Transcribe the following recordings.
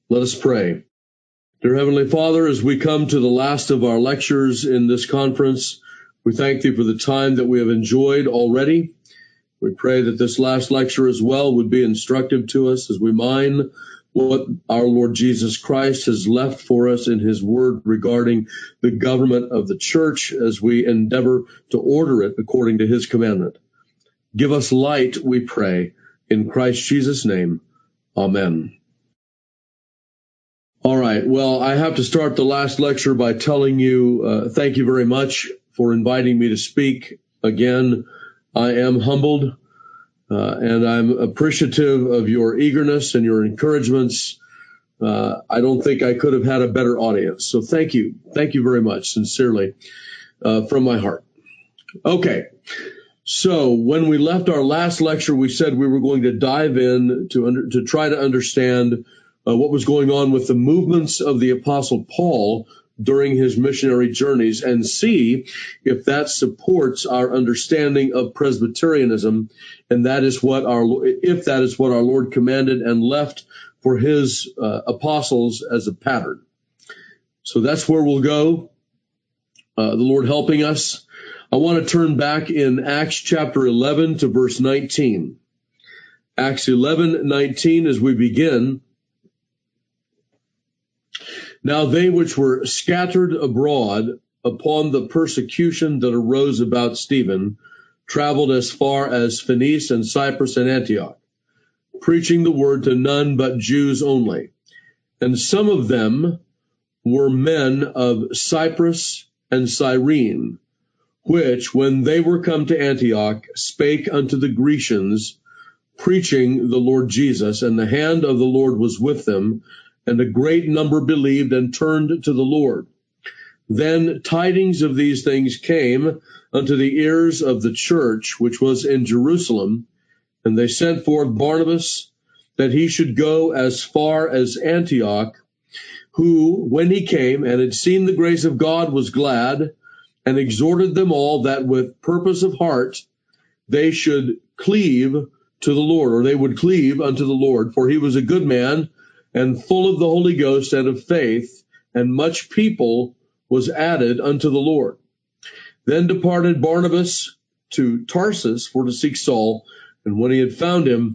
Let us pray. Dear Heavenly Father, as we come to the last of our lectures in this conference, we thank Thee for the time that we have enjoyed already. We pray that this last lecture as well would be instructive to us as we mine what our Lord Jesus Christ has left for us in His Word regarding the government of the church as we endeavor to order it according to His commandment. Give us light, we pray, in Christ Jesus' name. Amen. All right. Well, I have to start the last lecture by telling you thank you very much for inviting me to speak again. I am humbled and I'm appreciative of your eagerness and your encouragements. I don't think I could have had a better audience. So thank you. Thank you very much, sincerely, from my heart. Okay. So when we left our last lecture, we said we were going to dive in to try to understand what was going on with the movements of the Apostle Paul during his missionary journeys and see if that supports our understanding of Presbyterianism, and that is what our Lord commanded and left for his apostles as a pattern. So that's where we'll go, the Lord helping us. I want to turn back in Acts chapter 11 to verse 19. Acts 11:19 as we begin. Now they which were scattered abroad upon the persecution that arose about Stephen traveled as far as Phoenice and Cyprus and Antioch, preaching the word to none but Jews only. And some of them were men of Cyprus and Cyrene, which, when they were come to Antioch, spake unto the Grecians, preaching the Lord Jesus, and the hand of the Lord was with them, and a great number believed and turned to the Lord. Then tidings of these things came unto the ears of the church which was in Jerusalem, and they sent forth Barnabas, that he should go as far as Antioch, who, when he came and had seen the grace of God, was glad, and exhorted them all that with purpose of heart they should cleave to the Lord, or they would cleave unto the Lord, for he was a good man, and full of the Holy Ghost and of faith, and much people was added unto the Lord. Then departed Barnabas to Tarsus for to seek Saul, and when he had found him,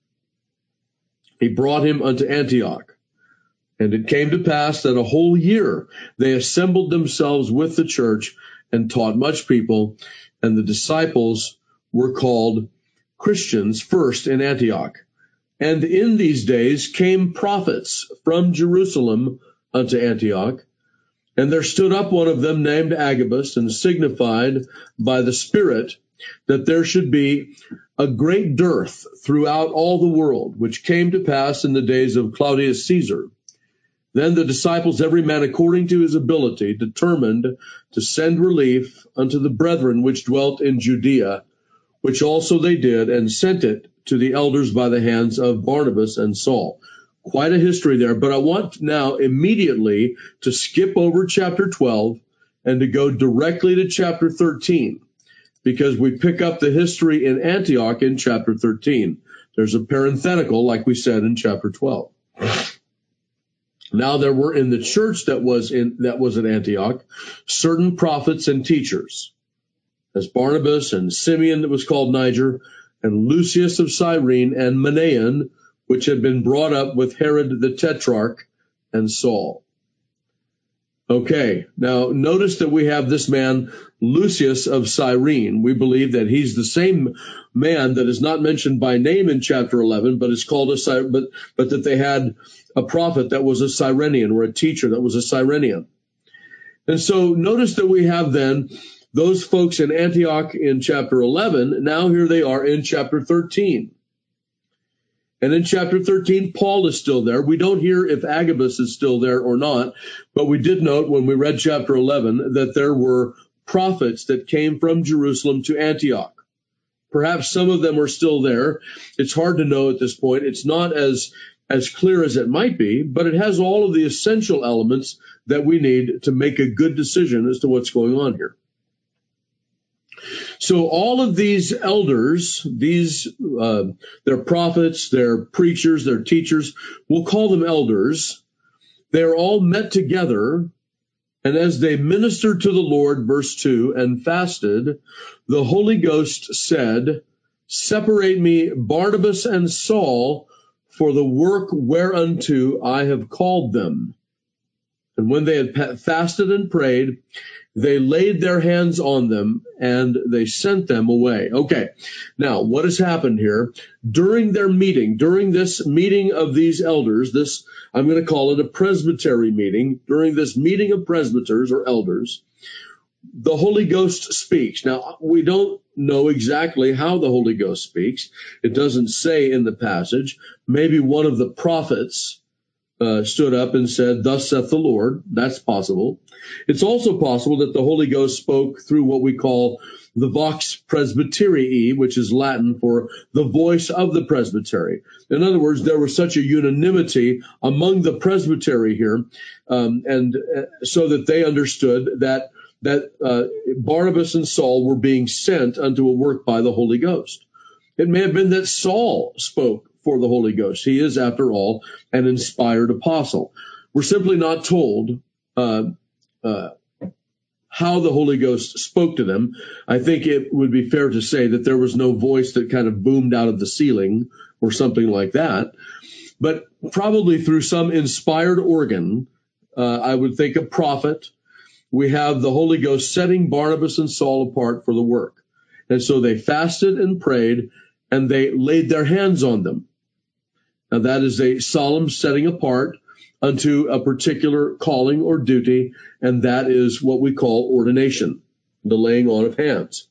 he brought him unto Antioch. And it came to pass that a whole year they assembled themselves with the church and taught much people, and the disciples were called Christians first in Antioch. And in these days came prophets from Jerusalem unto Antioch, and there stood up one of them named Agabus, and signified by the Spirit that there should be a great dearth throughout all the world, which came to pass in the days of Claudius Caesar. Then the disciples, every man according to his ability, determined to send relief unto the brethren which dwelt in Judea, which also they did, and sent it to the elders by the hands of Barnabas and Saul. Quite a history there, but I want now immediately to skip over chapter 12 and to go directly to chapter 13, because we pick up the history in Antioch in chapter 13. There's a parenthetical, like we said in chapter 12. Now there were in the church that was at Antioch certain prophets and teachers, as Barnabas and Simeon that was called Niger, and Lucius of Cyrene, and Manaen, which had been brought up with Herod the Tetrarch, and Saul. Okay, now notice that we have this man, Lucius of Cyrene. We believe that he's the same man that is not mentioned by name in chapter 11, but is called but that they had a prophet that was a Cyrenian, or a teacher that was a Cyrenian. And so notice that we have then those folks in Antioch in chapter 11, now here they are in chapter 13. And in chapter 13, Paul is still there. We don't hear if Agabus is still there or not, but we did note when we read chapter 11 that there were prophets that came from Jerusalem to Antioch. Perhaps some of them are still there. It's hard to know at this point. It's not as clear as it might be, but it has all of the essential elements that we need to make a good decision as to what's going on here. So all of these elders, they're prophets, they're preachers, they're teachers, we'll call them elders. They are all met together, and as they ministered to the Lord, verse 2, and fasted, the Holy Ghost said, Separate me Barnabas and Saul for the work whereunto I have called them. And when they had fasted and prayed, they laid their hands on them and they sent them away. Okay, now what has happened here? During their meeting, during this meeting of these elders, this, I'm going to call it a presbytery meeting, during this meeting of presbyters or elders, the Holy Ghost speaks. Now, we don't know exactly how the Holy Ghost speaks. It doesn't say in the passage. Maybe one of the prophets stood up and said, Thus saith the Lord. That's possible. It's also possible that the Holy Ghost spoke through what we call the vox presbyterii, which is Latin for the voice of the presbytery. In other words, there was such a unanimity among the presbytery here, and so that they understood that Barnabas and Saul were being sent unto a work by the Holy Ghost. It may have been that Saul spoke for the Holy Ghost. He is, after all, an inspired apostle. We're simply not told how the Holy Ghost spoke to them. I think it would be fair to say that there was no voice that kind of boomed out of the ceiling or something like that. But probably through some inspired organ, I would think a prophet, we have the Holy Ghost setting Barnabas and Saul apart for the work. And so they fasted and prayed, and they laid their hands on them. Now that is a solemn setting apart unto a particular calling or duty, and that is what we call ordination, the laying on of hands.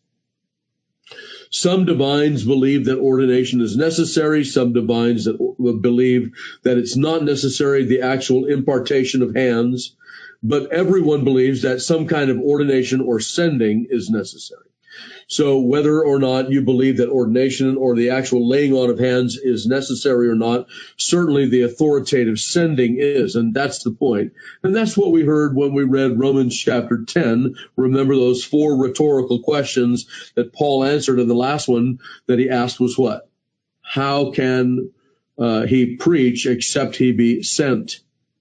Some divines believe that ordination is necessary. Some divines that believe that it's not necessary, the actual impartation of hands. But everyone believes that some kind of ordination or sending is necessary. So whether or not you believe that ordination or the actual laying on of hands is necessary or not, certainly the authoritative sending is, and that's the point. And that's what we heard when we read Romans chapter 10. Remember those 4 rhetorical questions that Paul answered, and the last one that he asked was what? How can he preach except he be sent?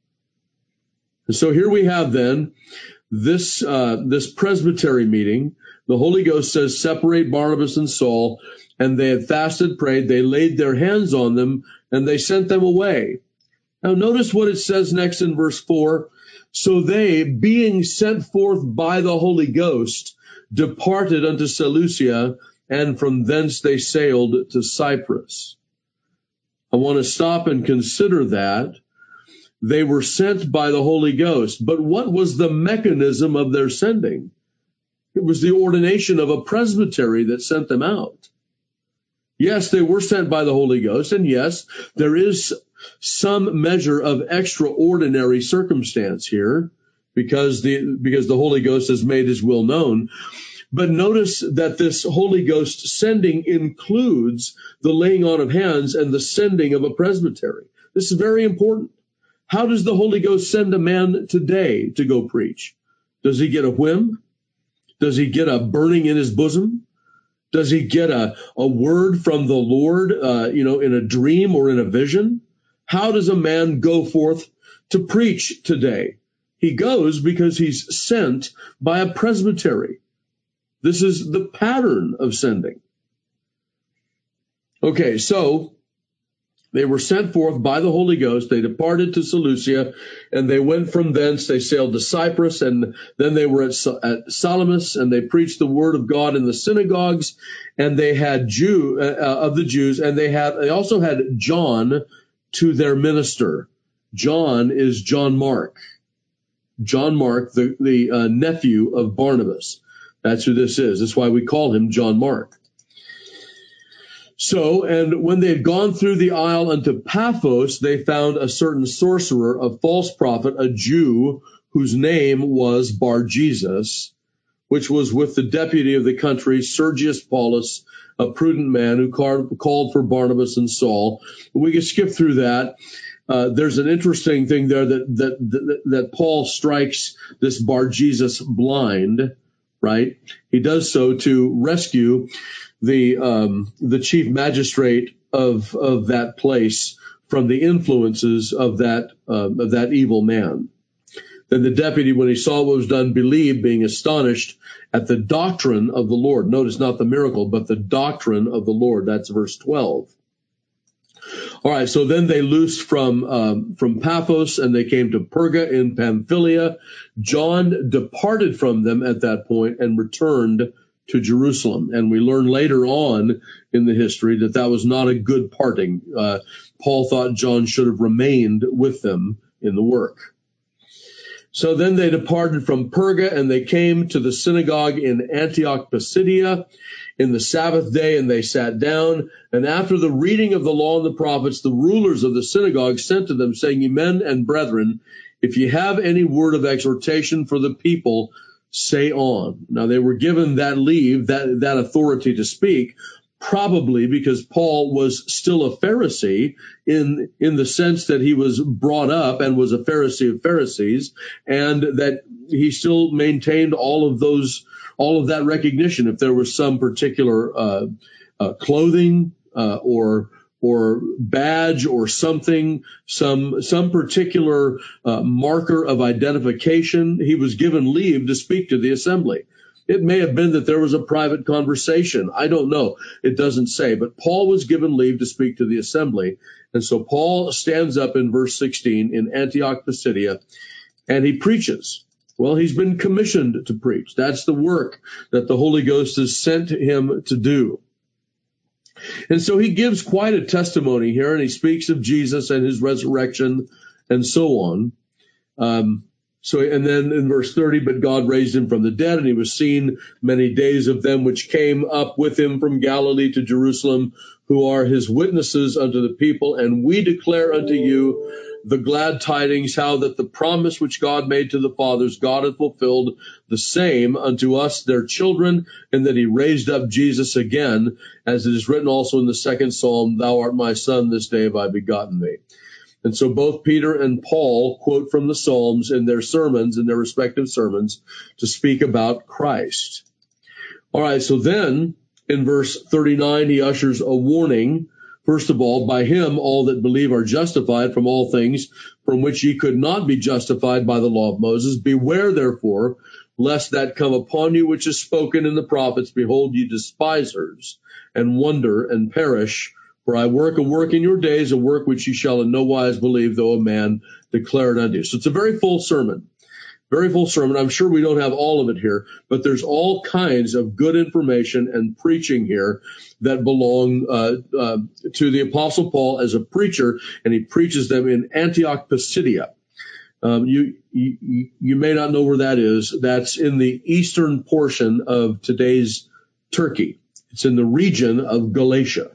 And so here we have then this presbytery meeting. The Holy Ghost says, separate Barnabas and Saul, and they had fasted, prayed, they laid their hands on them, and they sent them away. Now notice what it says next in verse 4. So they, being sent forth by the Holy Ghost, departed unto Seleucia, and from thence they sailed to Cyprus. I want to stop and consider that. They were sent by the Holy Ghost, but what was the mechanism of their sending? It was the ordination of a presbytery that sent them out. Yes, they were sent by the Holy Ghost, and yes, there is some measure of extraordinary circumstance here because the Holy Ghost has made his will known. But notice that this Holy Ghost sending includes the laying on of hands and the sending of a presbytery. This is very important. How does the Holy Ghost send a man today to go preach? Does he get a whim? Does he get a burning in his bosom? Does he get a word from the Lord, in a dream or in a vision? How does a man go forth to preach today? He goes because he's sent by a presbytery. This is the pattern of sending. Okay, so they were sent forth by the Holy Ghost. They departed to Seleucia, and they went from thence. They sailed to Cyprus, and then they were at Salamis, and they preached the word of God in the synagogues. And they had of the Jews, and they also had John to their minister. John is John Mark. John Mark, the nephew of Barnabas. That's who this is. That's why we call him John Mark. So, and when they had gone through the isle unto Paphos, they found a certain sorcerer, a false prophet, a Jew, whose name was Bar-Jesus, which was with the deputy of the country, Sergius Paulus, a prudent man who called for Barnabas and Saul. We can skip through that. There's an interesting thing there that Paul strikes this Bar-Jesus blind, right? He does so to rescue the chief magistrate of that place from the influences of that evil man. Then the deputy, when he saw what was done, believed, being astonished at the doctrine of the Lord. Notice not the miracle, but the doctrine of the Lord. That's verse 12. All right, so then they loosed from Paphos, and they came to Perga in Pamphylia. John departed from them at that point and returned to Jerusalem. And we learn later on in the history that was not a good parting. Paul thought John should have remained with them in the work. So then they departed from Perga, and they came to the synagogue in Antioch Pisidia in the Sabbath day, and they sat down. And after the reading of the law and the prophets, the rulers of the synagogue sent to them, saying, "Ye men and brethren, if ye have any word of exhortation for the people, say on." Now they were given that leave, that authority to speak, probably because Paul was still a Pharisee in the sense that he was brought up and was a Pharisee of Pharisees, and that he still maintained all of that recognition. If there was some particular clothing or badge or something, some particular marker of identification, he was given leave to speak to the assembly. It may have been that there was a private conversation. I don't know. It doesn't say. But Paul was given leave to speak to the assembly. And so Paul stands up in verse 16 in Antioch Pisidia, and he preaches. Well, he's been commissioned to preach. That's the work that the Holy Ghost has sent him to do. And so he gives quite a testimony here, and he speaks of Jesus and his resurrection and so on. And then in verse 30, but God raised him from the dead, and he was seen many days of them which came up with him from Galilee to Jerusalem, who are his witnesses unto the people. And we declare unto you the glad tidings, how that the promise which God made to the fathers, God hath fulfilled the same unto us, their children, and that he raised up Jesus again, as it is written also in the second Psalm, Thou art my son, this day have I begotten thee. And so both Peter and Paul quote from the Psalms in their sermons, in their respective sermons, to speak about Christ. All right, so then in verse 39, he ushers a warning. First of all, by him all that believe are justified from all things from which ye could not be justified by the law of Moses. Beware, therefore, lest that come upon you which is spoken in the prophets. Behold, ye despisers, and wonder and perish. For I work a work in your days, a work which ye shall in no wise believe, though a man declare it unto you. So it's a very full sermon. Very full sermon. I'm sure we don't have all of it here, but there's all kinds of good information and preaching here that belong to the Apostle Paul as a preacher, and he preaches them in Antioch Pisidia. You may not know where that is. That's in the eastern portion of today's Turkey. It's in the region of Galatia.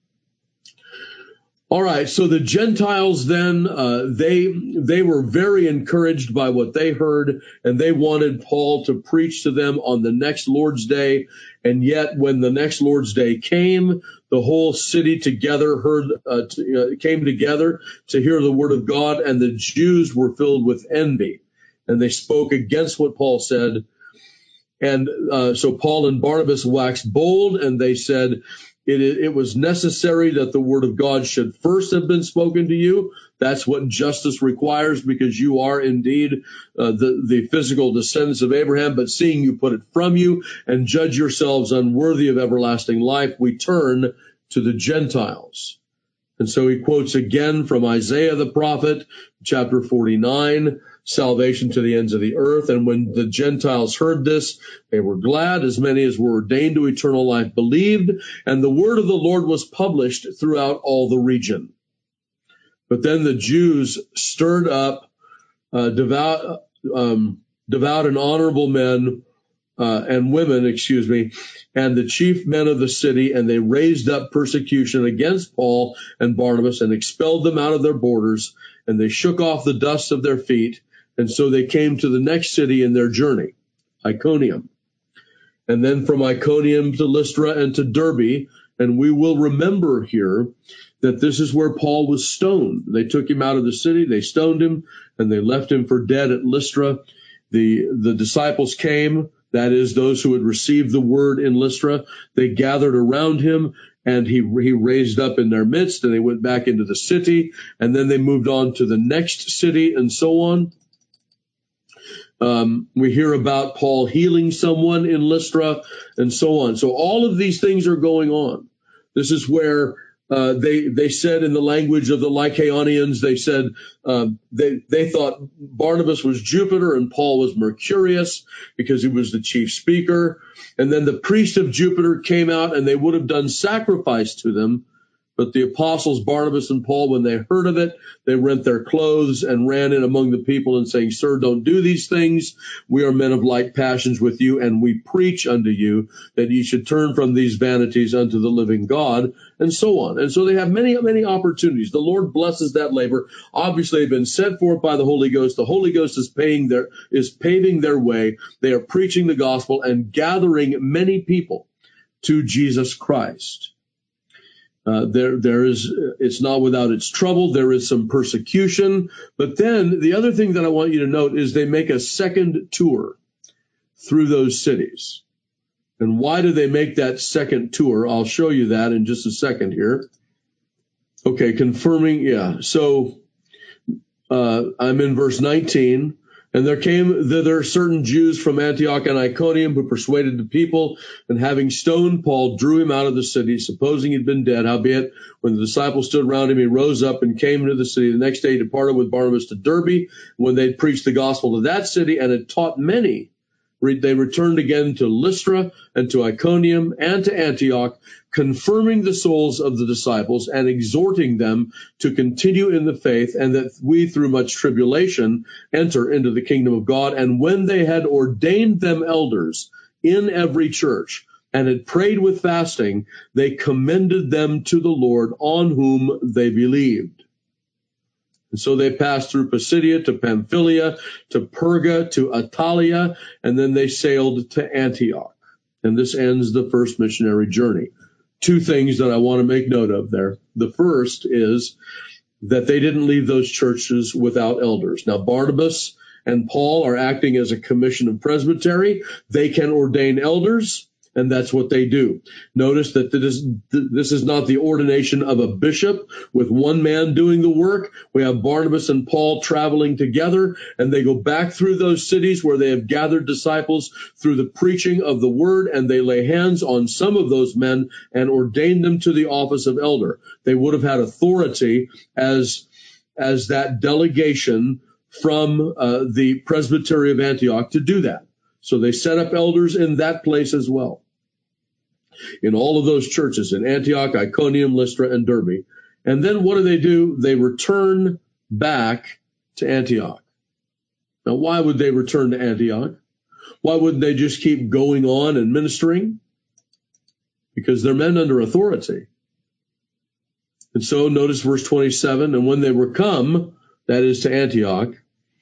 All right, so the Gentiles then, they were very encouraged by what they heard, and they wanted Paul to preach to them on the next Lord's Day. And yet when the next Lord's Day came, the whole city together came together to hear the word of God, and the Jews were filled with envy, and they spoke against what Paul said. And so Paul and Barnabas waxed bold, and they said, it was necessary that the word of God should first have been spoken to you. That's what justice requires, because you are indeed the physical descendants of Abraham. But seeing you put it from you and judge yourselves unworthy of everlasting life, we turn to the Gentiles. And so he quotes again from Isaiah the prophet, chapter 49, salvation to the ends of the earth. And when the Gentiles heard this, they were glad. As many as were ordained to eternal life believed. And the word of the Lord was published throughout all the region. But then the Jews stirred up devout and honorable men and women, and the chief men of the city, and they raised up persecution against Paul and Barnabas and expelled them out of their borders, and they shook off the dust of their feet. And so they came to the next city in their journey, Iconium. And then from Iconium to Lystra and to Derbe. And we will remember here that this is where Paul was stoned. They took him out of the city, they stoned him, and they left him for dead at Lystra. The disciples came, that is, those who had received the word in Lystra. They gathered around him, and he raised up in their midst, and they went back into the city, and then they moved on to the next city, and so on. We hear about Paul healing someone in Lystra, and so on. So all of these things are going on. This is where they said, in the language of the Lycaonians, they said they thought Barnabas was Jupiter and Paul was Mercurius because he was the chief speaker. And then the priest of Jupiter came out, and they would have done sacrifice to them. But the apostles Barnabas and Paul, when they heard of it, they rent their clothes and ran in among the people and saying, "Sir, don't do these things. We are men of like passions with you, and we preach unto you that ye should turn from these vanities unto the living God," and so on. And so they have many, many opportunities. The Lord blesses that labor. Obviously, they've been sent forth by the Holy Ghost. The Holy Ghost is paving their way. They are preaching the gospel and gathering many people to Jesus Christ. It's not without its trouble. There is some persecution. But then the other thing that I want you to note is they make a second tour through those cities. And why do they make that second tour? I'll show you that in just a second here. Okay, confirming, yeah. So I'm in verse 19. "And there came thither certain Jews from Antioch and Iconium who persuaded the people, and having stoned Paul, drew him out of the city, supposing he'd been dead. Howbeit, when the disciples stood round him, he rose up and came into the city. The next day he departed with Barnabas to Derbe. When they'd preached the gospel to that city and had taught many, they returned again to Lystra and to Iconium and to Antioch, confirming the souls of the disciples and exhorting them to continue in the faith, and that we through much tribulation enter into the kingdom of God. And when they had ordained them elders in every church and had prayed with fasting, they commended them to the Lord, on whom they believed. And so they passed through Pisidia to Pamphylia, to Perga, to Attalia, and then they sailed to Antioch. And this ends the first missionary journey. Two things that I want to make note of there. The first is that they didn't leave those churches without elders. Now, Barnabas and Paul are acting as a commission of presbytery. They can ordain elders, and that's what they do. Notice that this is not the ordination of a bishop with one man doing the work. We have Barnabas and Paul traveling together, and they go back through those cities where they have gathered disciples through the preaching of the word, and they lay hands on some of those men and ordain them to the office of elder. They would have had authority as that delegation from the presbytery of Antioch to do that. So they set up elders in that place as well. In all of those churches, in Antioch, Iconium, Lystra, and Derbe. And then what do? They return back to Antioch. Now, why would they return to Antioch? Why wouldn't they just keep going on and ministering? Because they're men under authority. And so notice verse 27, "And when they were come," that is to Antioch,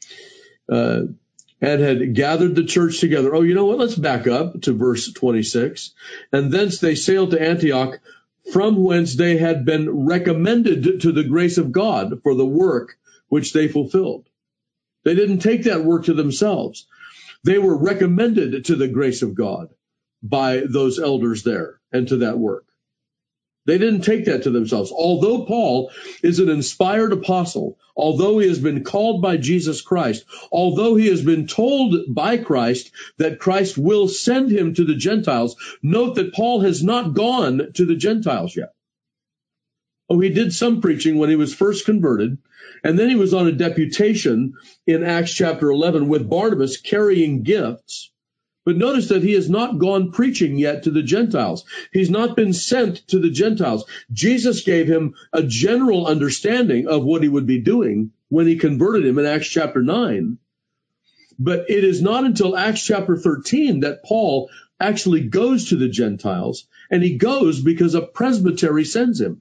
"and had gathered the church together." Oh, you know what? Let's back up to verse 26. "And thence they sailed to Antioch, from whence they had been recommended to the grace of God for the work which they fulfilled." They didn't take that work to themselves. They were recommended to the grace of God by those elders there and to that work. They didn't take that to themselves. Although Paul is an inspired apostle, although he has been called by Jesus Christ, although he has been told by Christ that Christ will send him to the Gentiles, note that Paul has not gone to the Gentiles yet. Oh, he did some preaching when he was first converted, and then he was on a deputation in Acts chapter 11 with Barnabas carrying gifts. But notice that he has not gone preaching yet to the Gentiles. He's not been sent to the Gentiles. Jesus gave him a general understanding of what he would be doing when he converted him in Acts chapter 9. But it is not until Acts chapter 13 that Paul actually goes to the Gentiles, and he goes because a presbytery sends him.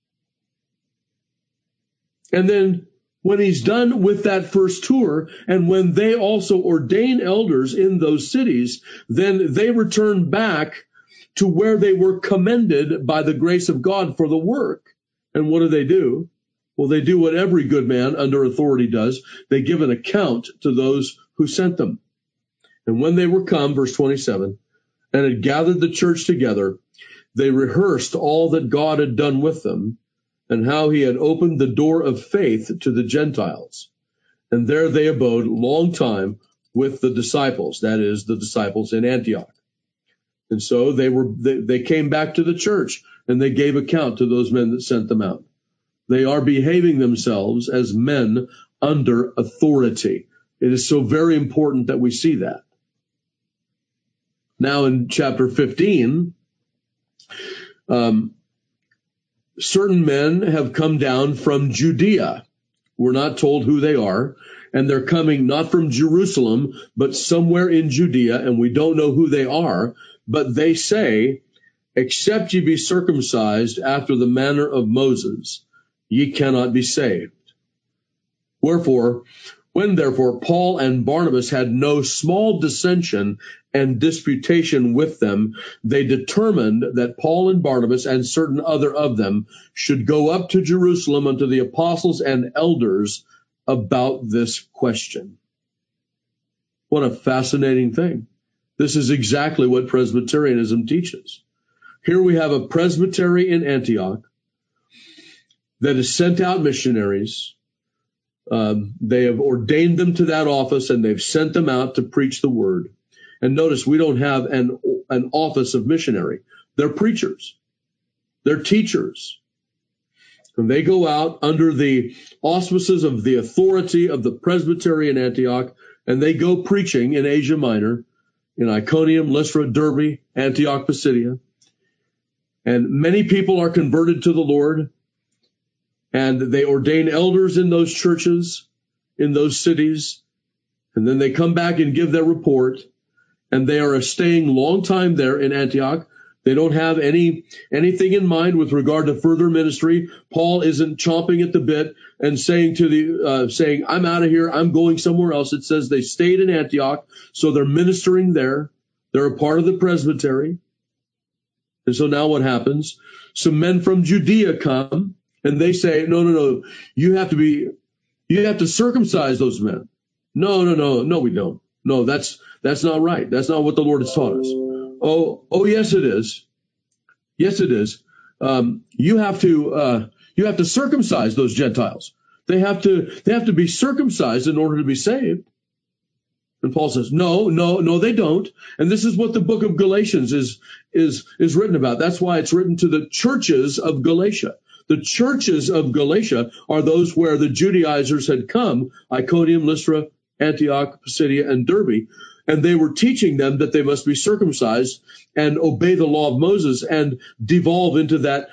And then when he's done with that first tour, and when they also ordain elders in those cities, then they return back to where they were commended by the grace of God for the work. And what do? Well, they do what every good man under authority does. They give an account to those who sent them. And when they were come, verse 27, and had gathered the church together, they rehearsed all that God had done with them and how he had opened the door of faith to the Gentiles. And there they abode long time with the disciples, that is, the disciples in Antioch. And so they came back to the church and they gave account to those men that sent them out. They are behaving themselves as men under authority. It is so very important that we see that. Now in chapter 15, certain men have come down from Judea. We're not told who they are, and they're coming not from Jerusalem, but somewhere in Judea, and we don't know who they are, but they say, except ye be circumcised after the manner of Moses, ye cannot be saved. Wherefore, when therefore Paul and Barnabas had no small dissension and disputation with them, they determined that Paul and Barnabas and certain other of them should go up to Jerusalem unto the apostles and elders about this question. What a fascinating thing. This is exactly what Presbyterianism teaches. Here we have a presbytery in Antioch that has sent out missionaries. They have ordained them to that office and they've sent them out to preach the word. And notice we don't have an office of missionary. They're preachers. They're teachers. And they go out under the auspices of the authority of the presbytery in Antioch, and they go preaching in Asia Minor, in Iconium, Lystra, Derbe, Antioch, Pisidia. And many people are converted to the Lord, and they ordain elders in those churches, in those cities, and then they come back and give their report, and they are staying long time there in Antioch. They don't have anything in mind with regard to further ministry. Paul isn't chomping at the bit and saying saying, I'm out of here, I'm going somewhere else. It says they stayed in Antioch, so they're ministering there. They're a part of the presbytery. And so now what happens? Some men from Judea come and they say, no, you have to circumcise those men. No, we don't. No, that's not right. That's not what the Lord has taught us. Oh, yes, it is. Yes, it is. You have to circumcise those Gentiles. They have to be circumcised in order to be saved. And Paul says, no, they don't. And this is what the book of Galatians is written about. That's why it's written to the churches of Galatia. The churches of Galatia are those where the Judaizers had come, Iconium, Lystra, Antioch, Pisidia, and Derbe. And they were teaching them that they must be circumcised and obey the law of Moses and devolve into that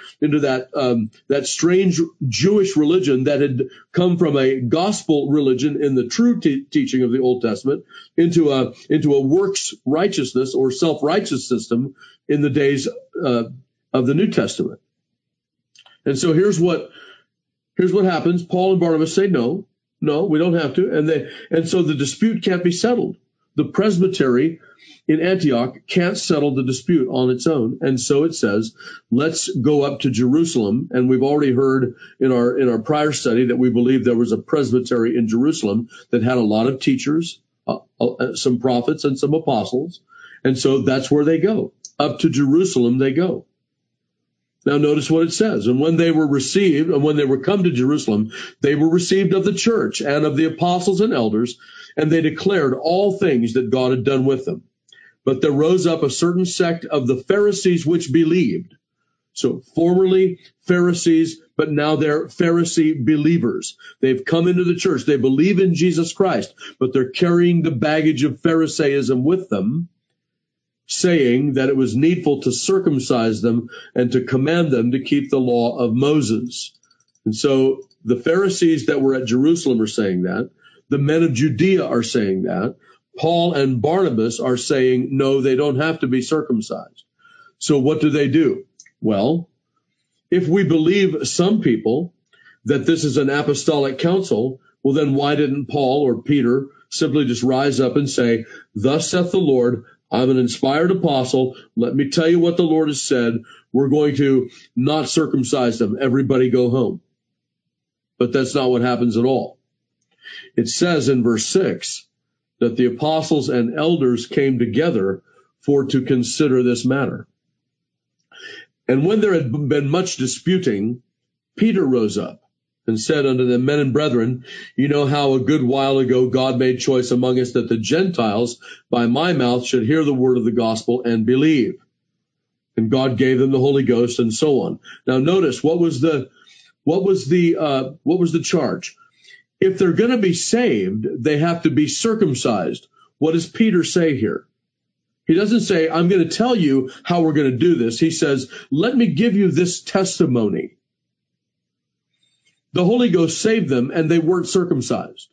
strange Jewish religion that had come from a gospel religion in the true teaching of the Old Testament into a works righteousness or self-righteous system in the days of the New Testament. And so here's what happens. Paul and Barnabas say, no, we don't have to. And so the dispute can't be settled. The presbytery in Antioch can't settle the dispute on its own. And so it says, let's go up to Jerusalem. And we've already heard in our prior study that we believe there was a presbytery in Jerusalem that had a lot of teachers, some prophets and some apostles. And so that's where they go. Up to Jerusalem they go. Now notice what it says. And when they were received, and when they were come to Jerusalem, they were received of the church and of the apostles and elders, and they declared all things that God had done with them. But there rose up a certain sect of the Pharisees which believed. So formerly Pharisees, but now they're Pharisee believers. They've come into the church. They believe in Jesus Christ, but they're carrying the baggage of Pharisaism with them, saying that it was needful to circumcise them and to command them to keep the law of Moses. And so the Pharisees that were at Jerusalem are saying that. The men of Judea are saying that. Paul and Barnabas are saying, no, they don't have to be circumcised. So what do? Well, if we believe some people that this is an apostolic council, well, then why didn't Paul or Peter simply just rise up and say, thus saith the Lord, I'm an inspired apostle. Let me tell you what the Lord has said. We're going to not circumcise them. Everybody go home. But that's not what happens at all. It says in verse 6 that the apostles and elders came together to consider this matter. And when there had been much disputing, Peter rose up and said unto them, Men and brethren, you know how a good while ago God made choice among us that the Gentiles by my mouth should hear the word of the gospel and believe. And God gave them the Holy Ghost and so on. Now notice, what was the charge? If they're going to be saved, they have to be circumcised. What does Peter say here? He doesn't say, I'm going to tell you how we're going to do this. He says, let me give you this testimony. The Holy Ghost saved them, and they weren't circumcised.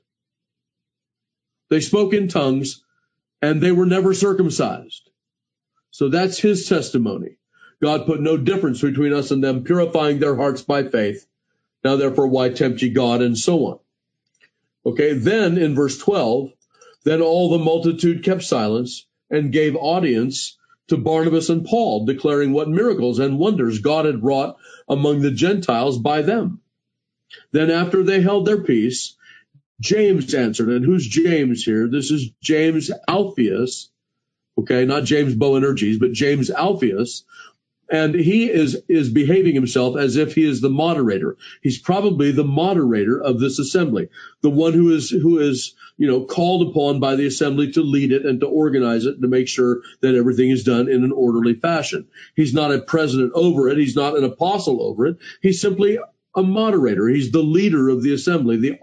They spoke in tongues, and they were never circumcised. So that's his testimony. God put no difference between us and them, purifying their hearts by faith. Now therefore, why tempt ye God, and so on. Okay, then in verse 12, then all the multitude kept silence and gave audience to Barnabas and Paul, declaring what miracles and wonders God had wrought among the Gentiles by them. Then after they held their peace, James answered. And who's James here? This is James Alphaeus. Okay, not James Boanerges, but James Alphaeus. And he is behaving himself as if he is the moderator. He's probably the moderator of this assembly, the one who is called upon by the assembly to lead it and to organize it, to make sure that everything is done in an orderly fashion. He's not a president over it. He's not an apostle over it. He's simply a moderator. He's the leader of the assembly,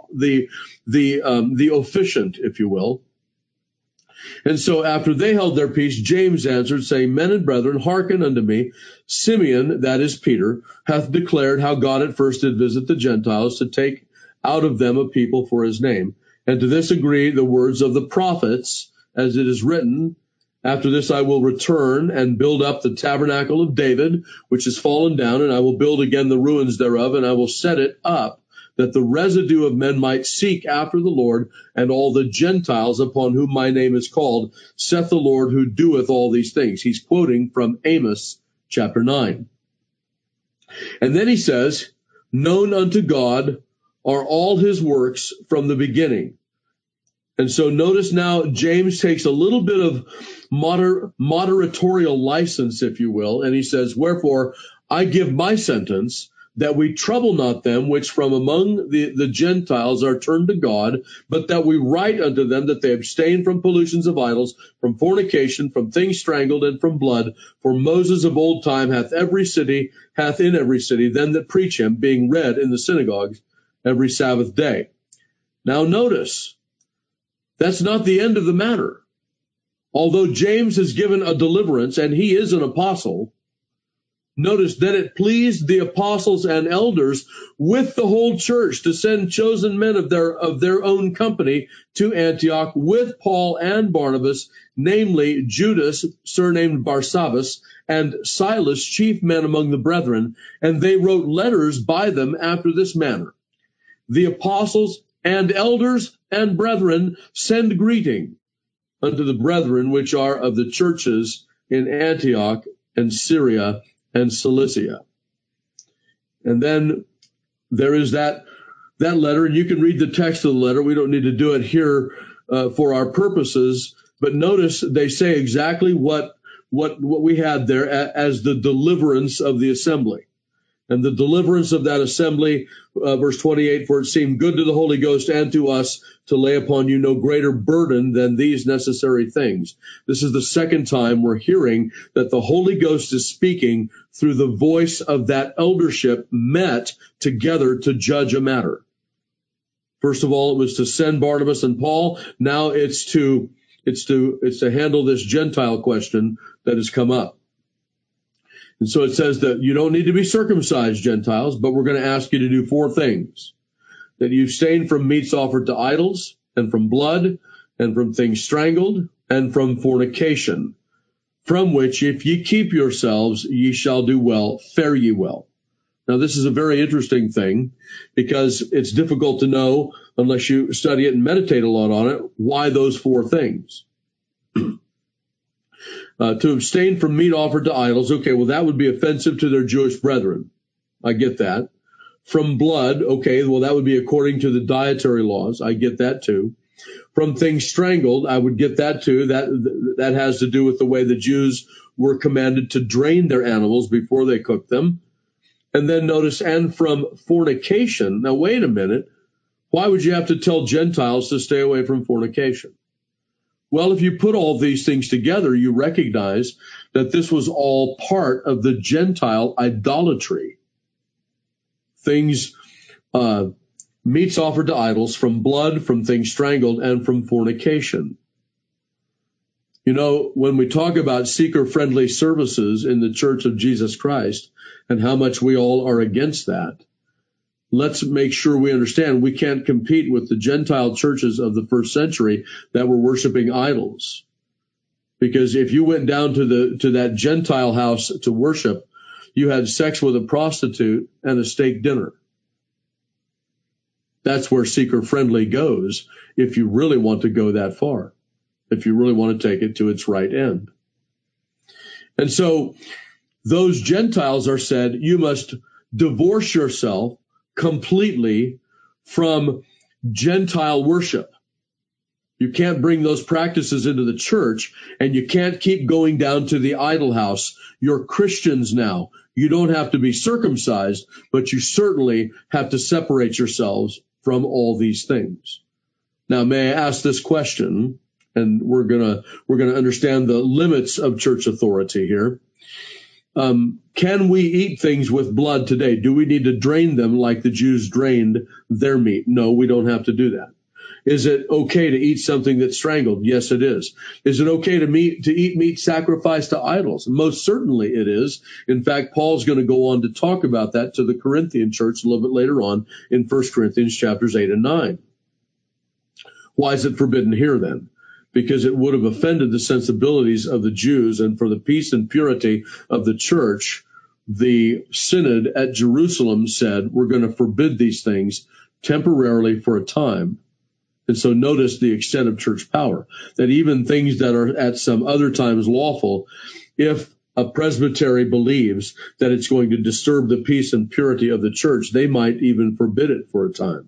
the officiant, if you will. And so after they held their peace, James answered, saying, Men and brethren, hearken unto me. Simeon, that is Peter, hath declared how God at first did visit the Gentiles to take out of them a people for his name. And to this agree the words of the prophets, as it is written, After this I will return and build up the tabernacle of David, which is fallen down, and I will build again the ruins thereof, and I will set it up, that the residue of men might seek after the Lord, and all the Gentiles upon whom my name is called, saith the Lord who doeth all these things. He's quoting from Amos chapter 9. And then he says, Known unto God are all his works from the beginning. And so notice now James takes a little bit of moderatorial license, if you will, and he says, Wherefore I give my sentence, that we trouble not them which from among the Gentiles are turned to God, but that we write unto them that they abstain from pollutions of idols, from fornication, from things strangled, and from blood. For Moses of old time hath in every city them that preach him, being read in the synagogues every Sabbath day. Now notice, that's not the end of the matter. Although James has given a deliverance, and he is an apostle, notice that it pleased the apostles and elders with the whole church to send chosen men of their own company to Antioch with Paul and Barnabas, namely Judas, surnamed Barsabbas, and Silas, chief men among the brethren, and they wrote letters by them after this manner. The apostles and elders and brethren send greeting unto the brethren which are of the churches in Antioch and Syria and Cilicia. And then there is that letter, and you can read the text of the letter. We don't need to do it here for our purposes, but notice they say exactly what we had there as the deliverance of the assembly. And the deliverance of that assembly, verse 28, for it seemed good to the Holy Ghost and to us to lay upon you no greater burden than these necessary things. This is the second time we're hearing that the Holy Ghost is speaking through the voice of that eldership met together to judge a matter. First of all, it was to send Barnabas and Paul. Now it's to handle this Gentile question that has come up. And so it says that you don't need to be circumcised, Gentiles, but we're going to ask you to do 4 things. That you abstain from meats offered to idols, and from blood, and from things strangled, and from fornication, from which if ye keep yourselves, ye shall do well, fare ye well. Now this is a very interesting thing, because it's difficult to know, unless you study it and meditate a lot on it, why those 4 things. To abstain from meat offered to idols. Okay, well, that would be offensive to their Jewish brethren. I get that. From blood. Okay, well, that would be according to the dietary laws. I get that too. From things strangled. I would get that too. That has to do with the way the Jews were commanded to drain their animals before they cooked them. And then notice, and from fornication. Now, wait a minute. Why would you have to tell Gentiles to stay away from fornication? Well, if you put all these things together, you recognize that this was all part of the Gentile idolatry. Things, meats offered to idols, from blood, from things strangled, and from fornication. You know, when we talk about seeker-friendly services in the Church of Jesus Christ and how much we all are against that, let's make sure we understand we can't compete with the Gentile churches of the first century that were worshiping idols. Because if you went down to that Gentile house to worship, you had sex with a prostitute and a steak dinner. That's where seeker-friendly goes if you really want to go that far, if you really want to take it to its right end. And so those Gentiles are said, you must divorce yourself completely from Gentile worship. You can't bring those practices into the church, and you can't keep going down to the idol house. You're Christians now. You don't have to be circumcised, but you certainly have to separate yourselves from all these things. Now, may I ask this question, and we're gonna understand the limits of church authority here. Can we eat things with blood today? Do we need to drain them like the Jews drained their meat? No, we don't have to do that. Is it okay to eat something that's strangled? Yes, it is. Is it okay to eat meat sacrificed to idols? Most certainly it is. In fact, Paul's going to go on to talk about that to the Corinthian church a little bit later on in 1 Corinthians chapters 8 and 9. Why is it forbidden here then? Because it would have offended the sensibilities of the Jews, and for the peace and purity of the church, the synod at Jerusalem said, we're going to forbid these things temporarily for a time. And so notice the extent of church power, that even things that are at some other times lawful, if a presbytery believes that it's going to disturb the peace and purity of the church, they might even forbid it for a time.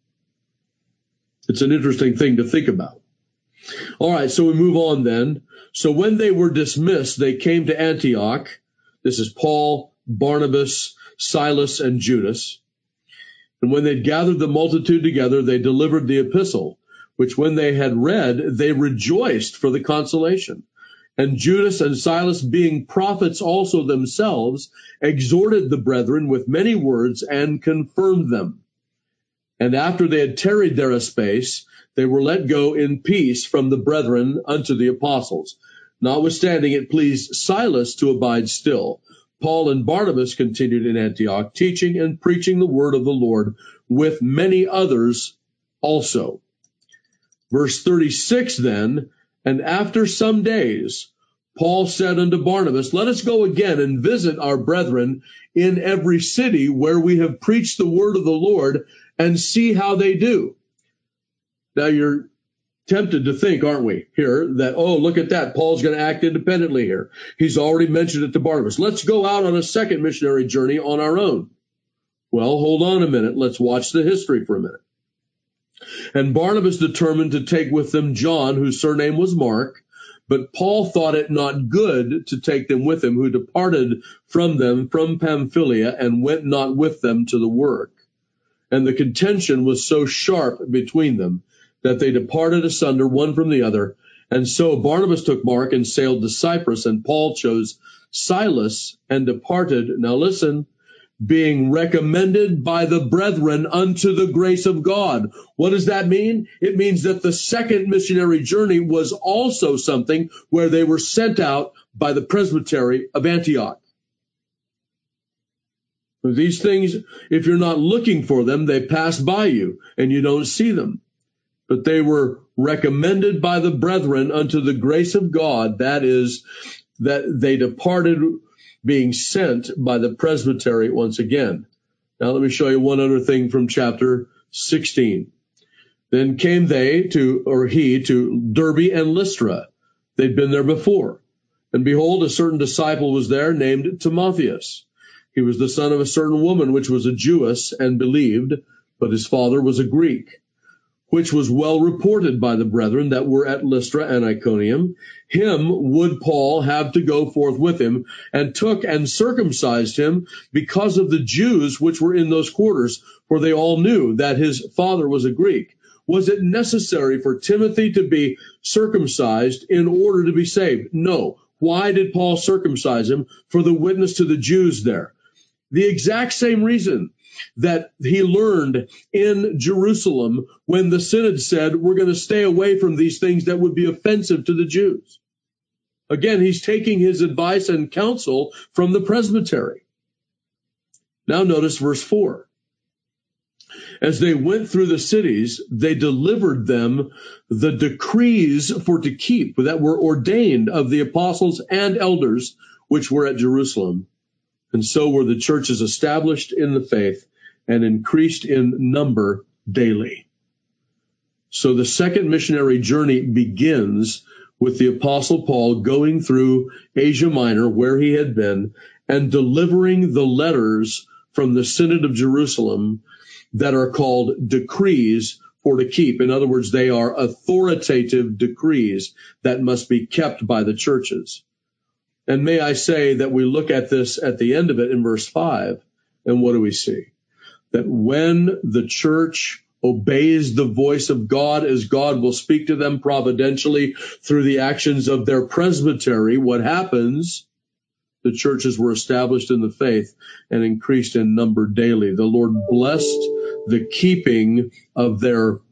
It's an interesting thing to think about. All right, so we move on then. So when they were dismissed, they came to Antioch. This is Paul, Barnabas, Silas, and Judas. And when they'd gathered the multitude together, they delivered the epistle, which when they had read, they rejoiced for the consolation. And Judas and Silas, being prophets also themselves, exhorted the brethren with many words and confirmed them. And after they had tarried there a space, they were let go in peace from the brethren unto the apostles. Notwithstanding, it pleased Silas to abide still. Paul and Barnabas continued in Antioch, teaching and preaching the word of the Lord with many others also. Verse 36 then, and after some days, Paul said unto Barnabas, let us go again and visit our brethren in every city where we have preached the word of the Lord, and see how they do. Now you're tempted to think, aren't we, here, that, oh, look at that, Paul's going to act independently here. He's already mentioned it to Barnabas. Let's go out on a second missionary journey on our own. Well, hold on a minute. Let's watch the history for a minute. And Barnabas determined to take with them John, whose surname was Mark, but Paul thought it not good to take them with him, who departed from them from Pamphylia and went not with them to the work. And the contention was so sharp between them that they departed asunder one from the other. And so Barnabas took Mark and sailed to Cyprus, and Paul chose Silas and departed. Now listen, being recommended by the brethren unto the grace of God. What does that mean? It means that the second missionary journey was also something where they were sent out by the presbytery of Antioch. These things, if you're not looking for them, they pass by you and you don't see them. But they were recommended by the brethren unto the grace of God. That is, that they departed being sent by the presbytery once again. Now let me show you one other thing from chapter 16. Then came he to Derbe and Lystra. They'd been there before. And behold, a certain disciple was there named Timotheus. He was the son of a certain woman which was a Jewess and believed, but his father was a Greek. which was well reported by the brethren that were at Lystra and Iconium, him would Paul have to go forth with him, and took and circumcised him because of the Jews which were in those quarters, for they all knew that his father was a Greek. Was it necessary for Timothy to be circumcised in order to be saved? No. Why did Paul circumcise him? For the witness to the Jews there. The exact same reason that he learned in Jerusalem when the synod said, we're going to stay away from these things that would be offensive to the Jews. Again, he's taking his advice and counsel from the presbytery. Now notice verse 4. As they went through the cities, they delivered them the decrees for to keep that were ordained of the apostles and elders which were at Jerusalem. And so were the churches established in the faith and increased in number daily. So the second missionary journey begins with the Apostle Paul going through Asia Minor, where he had been, and delivering the letters from the Synod of Jerusalem that are called decrees for to keep. In other words, they are authoritative decrees that must be kept by the churches. And may I say that we look at this at the end of it in verse 5, and what do we see? That when the church obeys the voice of God, as God will speak to them providentially through the actions of their presbytery, what happens? The churches were established in the faith and increased in number daily. The Lord blessed the keeping of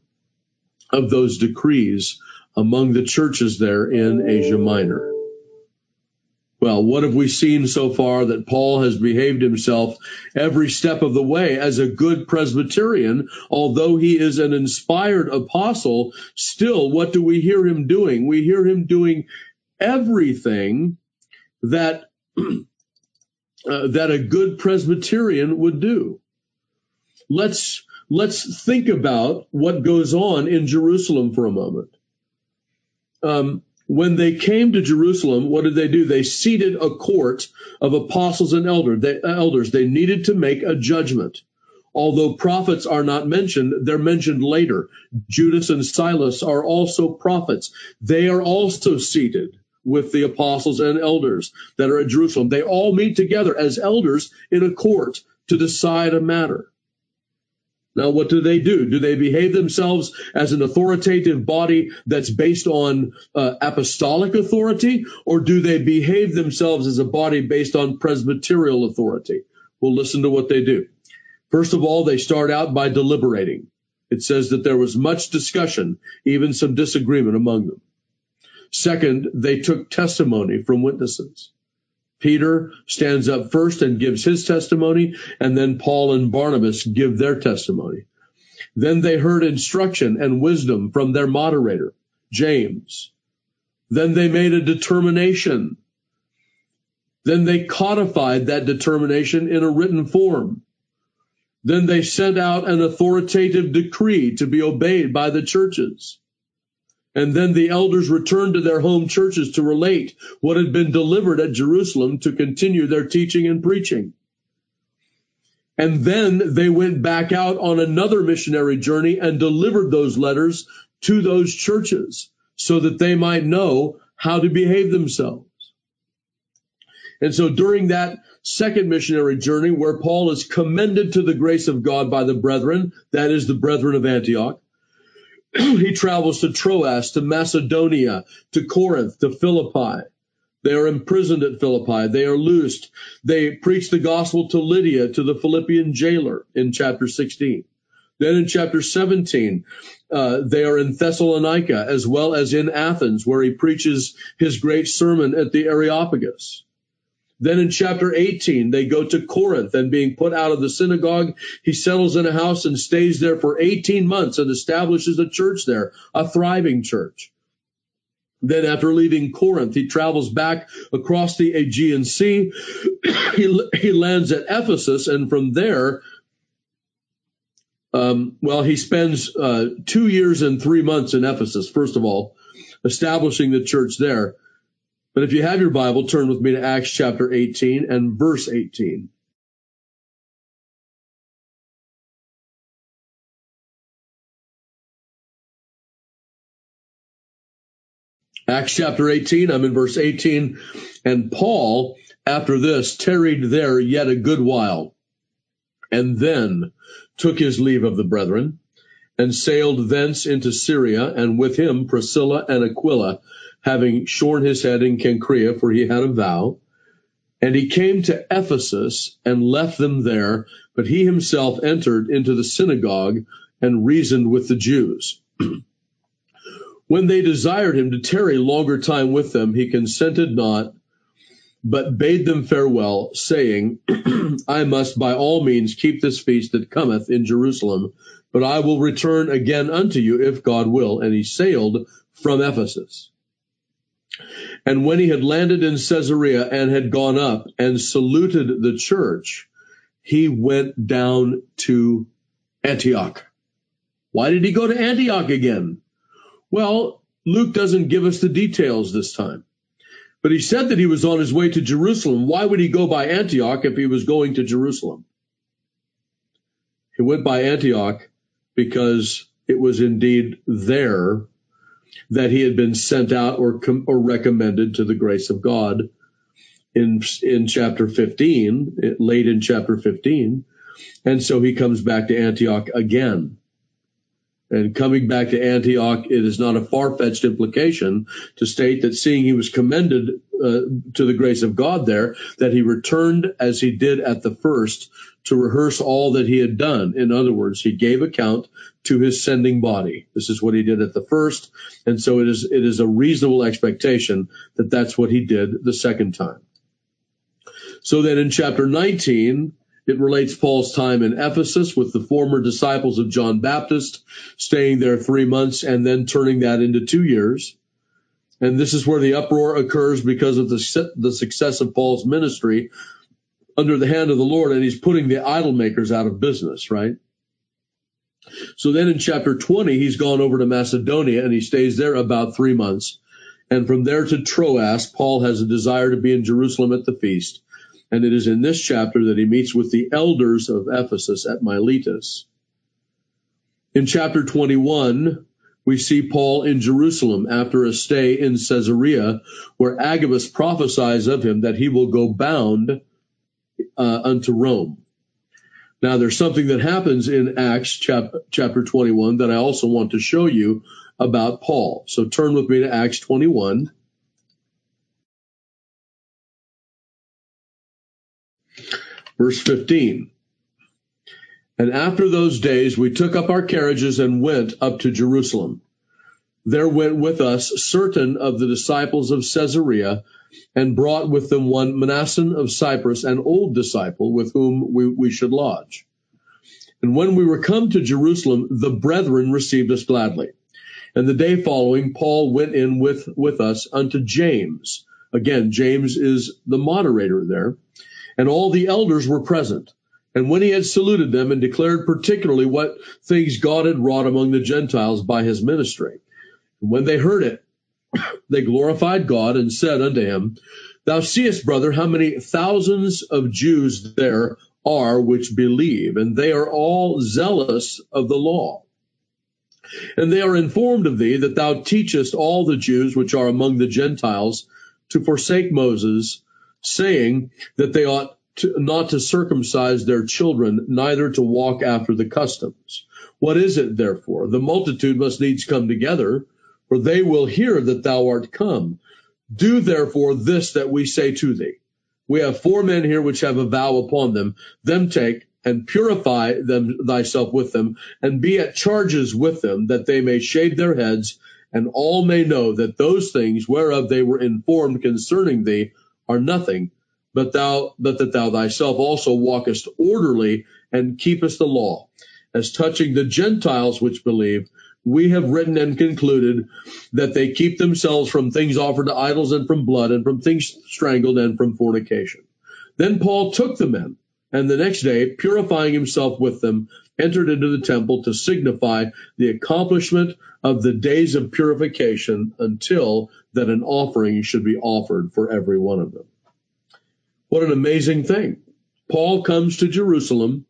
those decrees among the churches there in Asia Minor. Well, what have we seen so far? That Paul has behaved himself every step of the way as a good Presbyterian. Although he is an inspired apostle, still, what do we hear him doing? We hear him doing everything that that a good Presbyterian would do. Let's think about what goes on in Jerusalem for a moment. When they came to Jerusalem, what did they do? They seated a court of apostles and elders. They needed to make a judgment. Although prophets are not mentioned, they're mentioned later. Judas and Silas are also prophets. They are also seated with the apostles and elders that are at Jerusalem. They all meet together as elders in a court to decide a matter. Now, what do? Do they behave themselves as an authoritative body that's based on apostolic authority, or do they behave themselves as a body based on presbyterial authority? Well, listen to what they do. First of all, they start out by deliberating. It says that there was much discussion, even some disagreement among them. Second, they took testimony from witnesses. Peter stands up first and gives his testimony, and then Paul and Barnabas give their testimony. Then they heard instruction and wisdom from their moderator, James. Then they made a determination. Then they codified that determination in a written form. Then they sent out an authoritative decree to be obeyed by the churches. And then the elders returned to their home churches to relate what had been delivered at Jerusalem to continue their teaching and preaching. And then they went back out on another missionary journey and delivered those letters to those churches so that they might know how to behave themselves. And so during that second missionary journey, where Paul is commended to the grace of God by the brethren, that is the brethren of Antioch, he travels to Troas, to Macedonia, to Corinth, to Philippi. They are imprisoned at Philippi. They are loosed. They preach the gospel to Lydia, to the Philippian jailer in chapter 16. Then in chapter 17, they are in Thessalonica as well as in Athens, where he preaches his great sermon at the Areopagus. Then in chapter 18, they go to Corinth, and being put out of the synagogue, he settles in a house and stays there for 18 months and establishes a church there, a thriving church. Then after leaving Corinth, he travels back across the Aegean Sea. He lands at Ephesus, and from there, he spends 2 years and 3 months in Ephesus, first of all, establishing the church there. But if you have your Bible, turn with me to Acts chapter 18 and verse 18. Acts chapter 18, I'm in verse 18. And Paul, after this, tarried there yet a good while, and then took his leave of the brethren, and sailed thence into Syria, and with him Priscilla and Aquila, having shorn his head in Cenchrea, for he had a vow. And he came to Ephesus, and left them there, but he himself entered into the synagogue, and reasoned with the Jews. When they desired him to tarry longer time with them, he consented not, but bade them farewell, saying, I must by all means keep this feast that cometh in Jerusalem, but I will return again unto you, if God will. And he sailed from Ephesus. And when he had landed in Caesarea, and had gone up and saluted the church, he went down to Antioch. Why did he go to Antioch again? Well, Luke doesn't give us the details this time. But he said that he was on his way to Jerusalem. Why would he go by Antioch if he was going to Jerusalem? He went by Antioch because it was indeed there that he had been sent out or recommended to the grace of God in chapter 15, late in chapter 15. And so he comes back to Antioch again. And coming back to Antioch, it is not a far-fetched implication to state that seeing he was commended to the grace of God there, that he returned as he did at the first to rehearse all that he had done. In other words, he gave account to his sending body. This is what he did at the first, and so it is a reasonable expectation that that's what he did the second time. So then in chapter 19, it relates Paul's time in Ephesus with the former disciples of John Baptist, staying there 3 months and then turning that into 2 years. And this is where the uproar occurs because of the success of Paul's ministry under the hand of the Lord, and he's putting the idol makers out of business, right? So then in chapter 20, he's gone over to Macedonia, and he stays there about 3 months. And from there to Troas, Paul has a desire to be in Jerusalem at the feast. And it is in this chapter that he meets with the elders of Ephesus at Miletus. In chapter 21, we see Paul in Jerusalem after a stay in Caesarea, where Agabus prophesies of him that he will go bound unto Rome. Now, there's something that happens in Acts chapter 21 that I also want to show you about Paul. So turn with me to Acts 21. Verse 15. And after those days we took up our carriages and went up to Jerusalem. There went with us certain of the disciples of Caesarea, and brought with them one Mnason of Cyprus, an old disciple, with whom we should lodge. And when we were come to Jerusalem, the brethren received us gladly. And the day following, Paul went in with us unto James. Again, James is the moderator there. And all the elders were present. And when he had saluted them and declared particularly what things God had wrought among the Gentiles by his ministry, when they heard it, they glorified God and said unto him, Thou seest, brother, how many thousands of Jews there are which believe, and they are all zealous of the law. And they are informed of thee that thou teachest all the Jews which are among the Gentiles to forsake Moses, saying that they ought not to circumcise their children, neither to walk after the customs. What is it, therefore? The multitude must needs come together, for they will hear that thou art come. Do therefore this that we say to thee. We have 4 men here which have a vow upon them. Them take and purify them thyself with them, and be at charges with them, that they may shave their heads, and all may know that those things whereof they were informed concerning thee are nothing, but that thou thyself also walkest orderly and keepest the law. As touching the Gentiles which believe, we have written and concluded that they keep themselves from things offered to idols, and from blood, and from things strangled, and from fornication. Then Paul took the men, and the next day, purifying himself with them, entered into the temple to signify the accomplishment of the days of purification, until that an offering should be offered for every one of them. What an amazing thing. Paul comes to Jerusalem,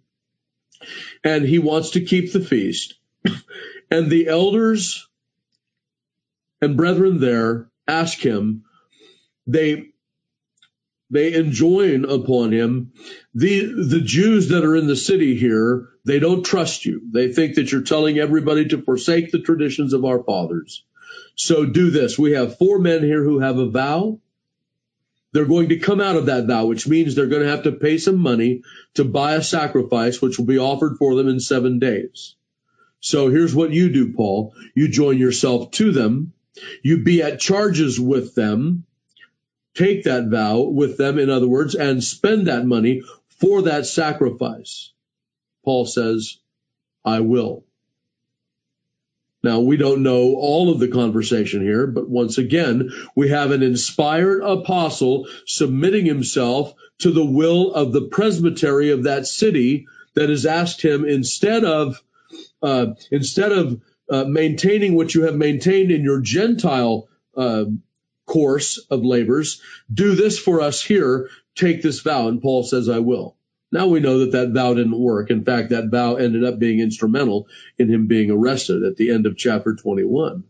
and he wants to keep the feast. And the elders and brethren there ask him, they enjoin upon him, the Jews that are in the city here, they don't trust you. They think that you're telling everybody to forsake the traditions of our fathers. So do this. We have 4 men here who have a vow. They're going to come out of that vow, which means they're going to have to pay some money to buy a sacrifice, which will be offered for them in 7 days. So here's what you do, Paul. You join yourself to them. You be at charges with them. Take that vow with them, in other words, and spend that money for that sacrifice. Paul says, I will. Now, we don't know all of the conversation here, but once again, we have an inspired apostle submitting himself to the will of the presbytery of that city that has asked him, instead of maintaining what you have maintained in your Gentile course of labors, do this for us here, take this vow. And Paul says, I will. Now we know that that vow didn't work. In fact, that vow ended up being instrumental in him being arrested at the end of chapter 21.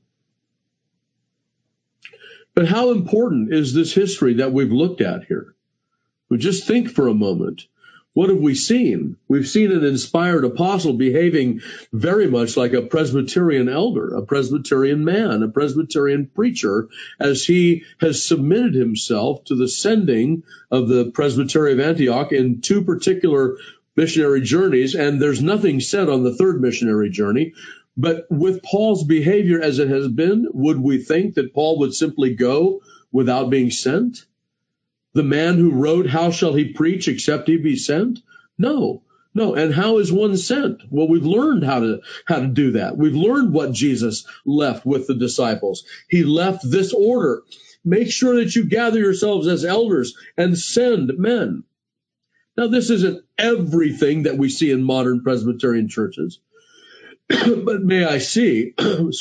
But how important is this history that we've looked at here? We just think for a moment. What have we seen? We've seen an inspired apostle behaving very much like a Presbyterian elder, a Presbyterian man, a Presbyterian preacher, as he has submitted himself to the sending of the Presbytery of Antioch in 2 particular missionary journeys. And there's nothing said on the 3rd missionary journey. But with Paul's behavior as it has been, would we think that Paul would simply go without being sent? The man who wrote, how shall he preach except he be sent? No. And how is one sent? Well, we've learned how to do that. We've learned what Jesus left with the disciples. He left this order. Make sure that you gather yourselves as elders and send men. Now, this isn't everything that we see in modern Presbyterian churches. But may I say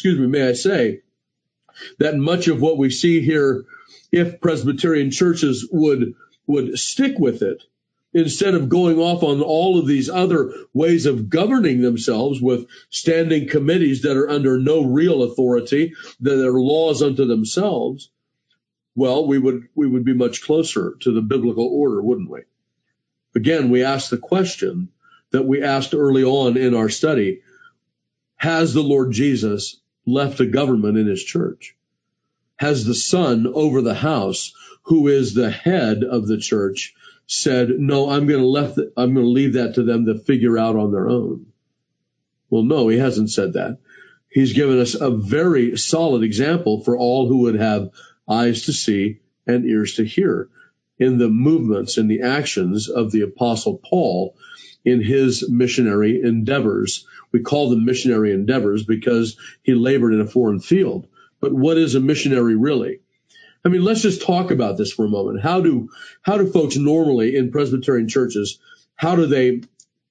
that much of what we see here, if Presbyterian churches would stick with it, instead of going off on all of these other ways of governing themselves with standing committees that are under no real authority, that are laws unto themselves, well, we would be much closer to the biblical order, wouldn't we? Again, we ask the question that we asked early on in our study: has the Lord Jesus left a government in his church? Has the Son over the house, who is the head of the church, said, no, I'm going to leave that to them to figure out on their own? Well, no, he hasn't said that. He's given us a very solid example for all who would have eyes to see and ears to hear in the movements and the actions of the Apostle Paul in his missionary endeavors. We call them missionary endeavors because he labored in a foreign field. But what is a missionary really? I mean, let's just talk about this for a moment. How do folks normally in Presbyterian churches, how do they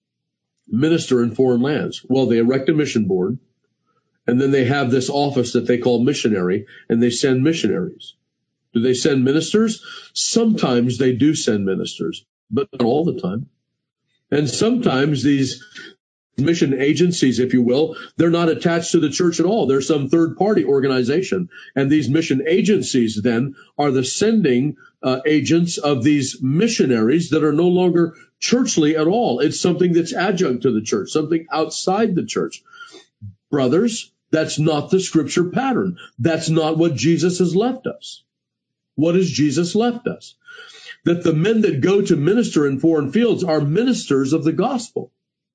minister in foreign lands? Well, they erect a mission board, and then they have this office that they call missionary, and they send missionaries. Do they send ministers? Sometimes they do send ministers, but not all the time. And sometimes these mission agencies, if you will, they're not attached to the church at all. They're some third-party organization. And these mission agencies then are the sending agents of these missionaries that are no longer churchly at all. It's something that's adjunct to the church, something outside the church. Brothers, that's not the scripture pattern. That's not what Jesus has left us. What has Jesus left us? That the men that go to minister in foreign fields are ministers of the gospel.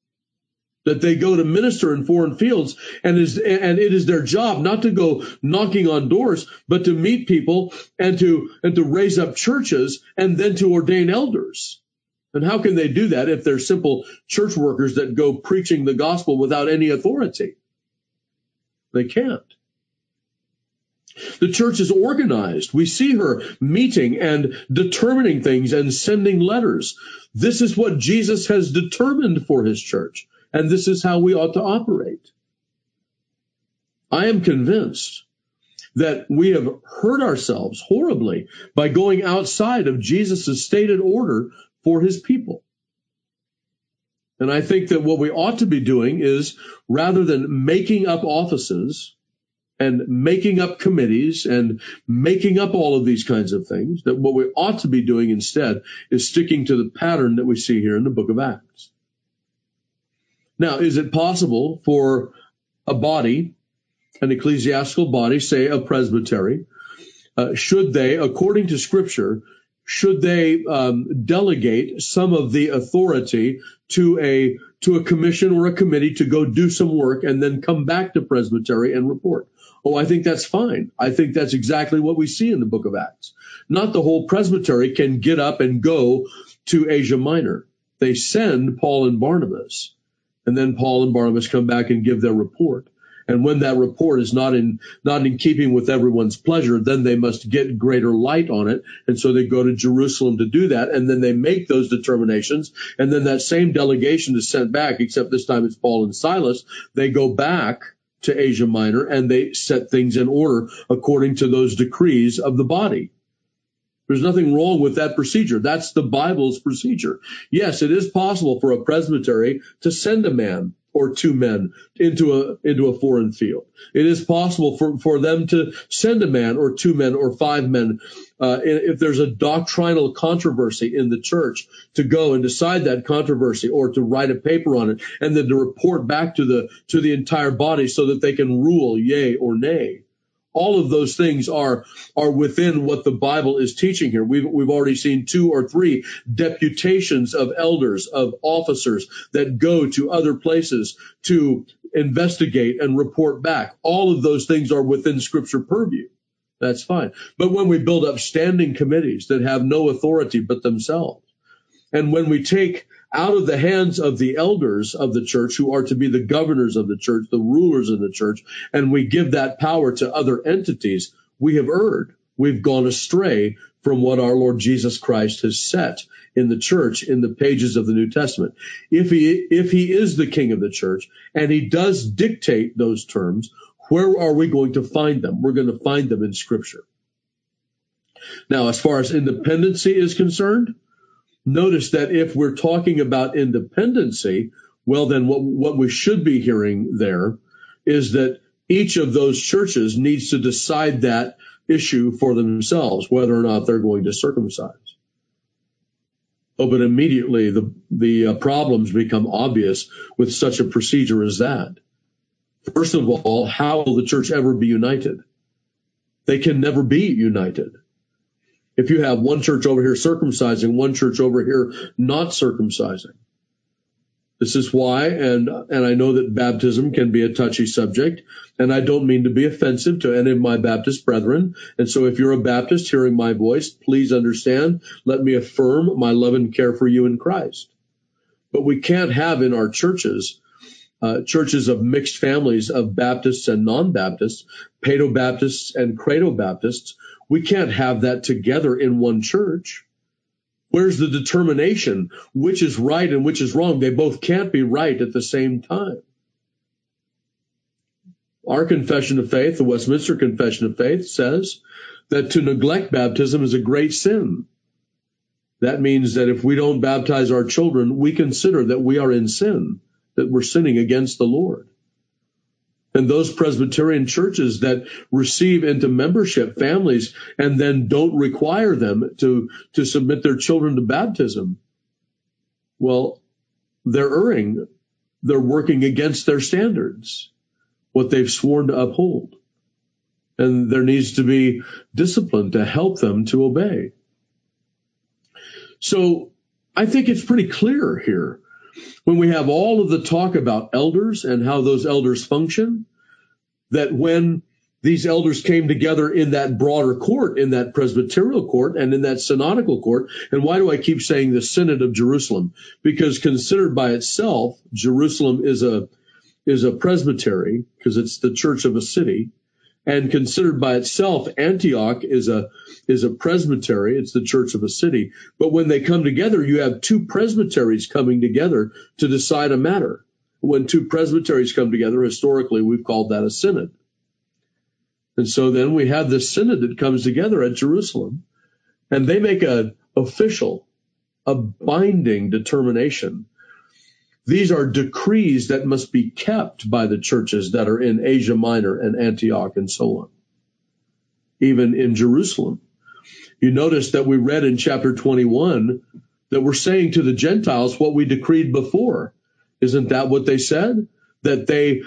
That they go to minister in foreign fields, and it is their job not to go knocking on doors, but to meet people and to raise up churches and then to ordain elders. And how can they do that if they're simple church workers that go preaching the gospel without any authority? They can't. The church is organized. We see her meeting and determining things and sending letters. This is what Jesus has determined for his church. And this is how we ought to operate. I am convinced that we have hurt ourselves horribly by going outside of Jesus' stated order for his people. And I think that what we ought to be doing is, rather than making up offices and making up committees and making up all of these kinds of things, that what we ought to be doing instead is sticking to the pattern that we see here in the book of Acts. Now, is it possible for a body, an ecclesiastical body, say a presbytery, should they, according to Scripture, should they delegate some of the authority to a commission or a committee to go do some work and then come back to presbytery and report? Oh, I think that's fine. I think that's exactly what we see in the book of Acts. Not the whole presbytery can get up and go to Asia Minor. They send Paul and Barnabas, and then Paul and Barnabas come back and give their report. And when that report is not in keeping with everyone's pleasure, then they must get greater light on it. And so they go to Jerusalem to do that. And then they make those determinations. And then that same delegation is sent back, except this time it's Paul and Silas. They go back to Asia Minor and they set things in order according to those decrees of the body. There's nothing wrong with that procedure. That's the Bible's procedure. Yes, it is possible for a presbytery to send a man or two men into a foreign field. It is possible for them to send a man or two men or five men, if there's a doctrinal controversy in the church, to go and decide that controversy or to write a paper on it and then to report back to the entire body so that they can rule yea or nay. All of those things are within what the Bible is teaching here. We've already seen 2 or 3 deputations of elders, of officers that go to other places to investigate and report back. All of those things are within Scripture purview. That's fine. But when we build up standing committees that have no authority but themselves, and when we take out of the hands of the elders of the church, who are to be the governors of the church, the rulers of the church, and we give that power to other entities, we have erred. We've gone astray from what our Lord Jesus Christ has set in the church in the pages of the New Testament. If he is the king of the church and he does dictate those terms, where are we going to find them? We're going to find them in Scripture. Now, as far as independency is concerned, notice that if we're talking about independency, well, then what we should be hearing there is that each of those churches needs to decide that issue for themselves, whether or not they're going to circumcise. Oh, but immediately the problems become obvious with such a procedure as that. First of all, how will the church ever be united? They can never be united. If you have one church over here circumcising, one church over here not circumcising. This is why, and I know that baptism can be a touchy subject, and I don't mean to be offensive to any of my Baptist brethren. And so if you're a Baptist hearing my voice, please understand, let me affirm my love and care for you in Christ. But we can't have in our churches, churches of mixed families of Baptists and non-Baptists, Paedo-Baptists and Credo-Baptists. We can't have that together in one church. Where's the determination? Which is right and which is wrong? They both can't be right at the same time. Our confession of faith, the Westminster Confession of Faith, says that to neglect baptism is a great sin. That means that if we don't baptize our children, we consider that we are in sin, that we're sinning against the Lord. And those Presbyterian churches that receive into membership families and then don't require them to submit their children to baptism, well, they're erring. They're working against their standards, what they've sworn to uphold. And there needs to be discipline to help them to obey. So I think it's pretty clear here, when we have all of the talk about elders and how those elders function, that when these elders came together in that broader court, in that presbyterial court and in that synodical court, and why do I keep saying the Synod of Jerusalem? Because considered by itself, Jerusalem is a presbytery, because it's the church of a city, and considered by itself, Antioch is a presbytery. It's the church of a city. But when they come together, you have two presbyteries coming together to decide a matter. When two presbyteries come together, historically, we've called that a synod. And so then we have this synod that comes together at Jerusalem, and they make a binding determination These are decrees that must be kept by the churches that are in Asia Minor and Antioch and so on, even in Jerusalem. You notice that we read in chapter 21 that we're saying to the Gentiles what we decreed before. Isn't that what they said? That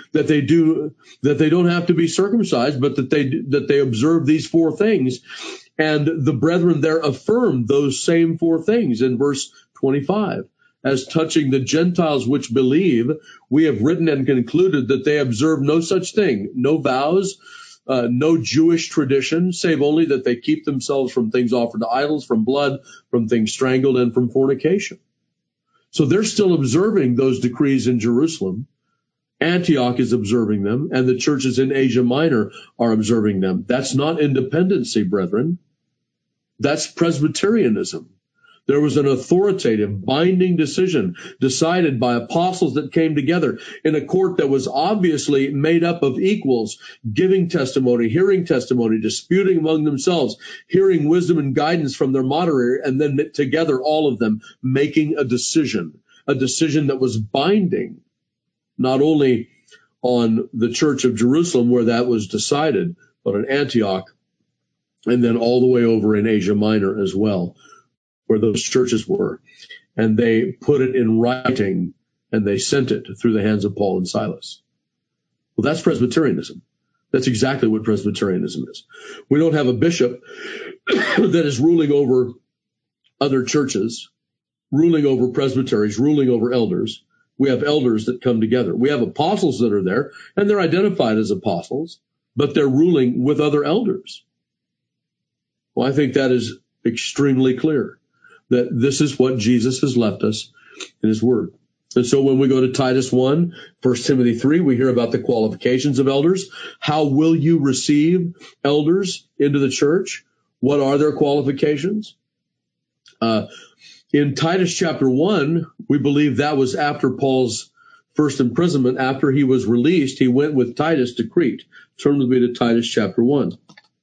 they don't have to be circumcised, but that they observe these four things. And the brethren there affirmed those same four things in verse 25. As touching the Gentiles which believe, we have written and concluded that they observe no such thing, no vows, no Jewish tradition, save only that they keep themselves from things offered to idols, from blood, from things strangled, and from fornication. So they're still observing those decrees in Jerusalem. Antioch is observing them, and the churches in Asia Minor are observing them. That's not independency, brethren. That's Presbyterianism. There was an authoritative, binding decision decided by apostles that came together in a court that was obviously made up of equals, giving testimony, hearing testimony, disputing among themselves, hearing wisdom and guidance from their moderator, and then together, all of them, making a decision that was binding, not only on the Church of Jerusalem where that was decided, but in Antioch, and then all the way over in Asia Minor as well, where those churches were. And they put it in writing, and they sent it through the hands of Paul and Silas. Well, that's Presbyterianism. That's exactly what Presbyterianism is. We don't have a bishop that is ruling over other churches, ruling over presbyteries, ruling over elders. We have elders that come together. We have apostles that are there, and they're identified as apostles, but they're ruling with other elders. Well, I think that is extremely clear, that this is what Jesus has left us in his word. And so when we go to Titus 1, 1 Timothy 3, we hear about the qualifications of elders. How will you receive elders into the church? What are their qualifications? In Titus chapter 1, we believe that was after Paul's first imprisonment. After he was released, he went with Titus to Crete. Turn with me to Titus chapter 1.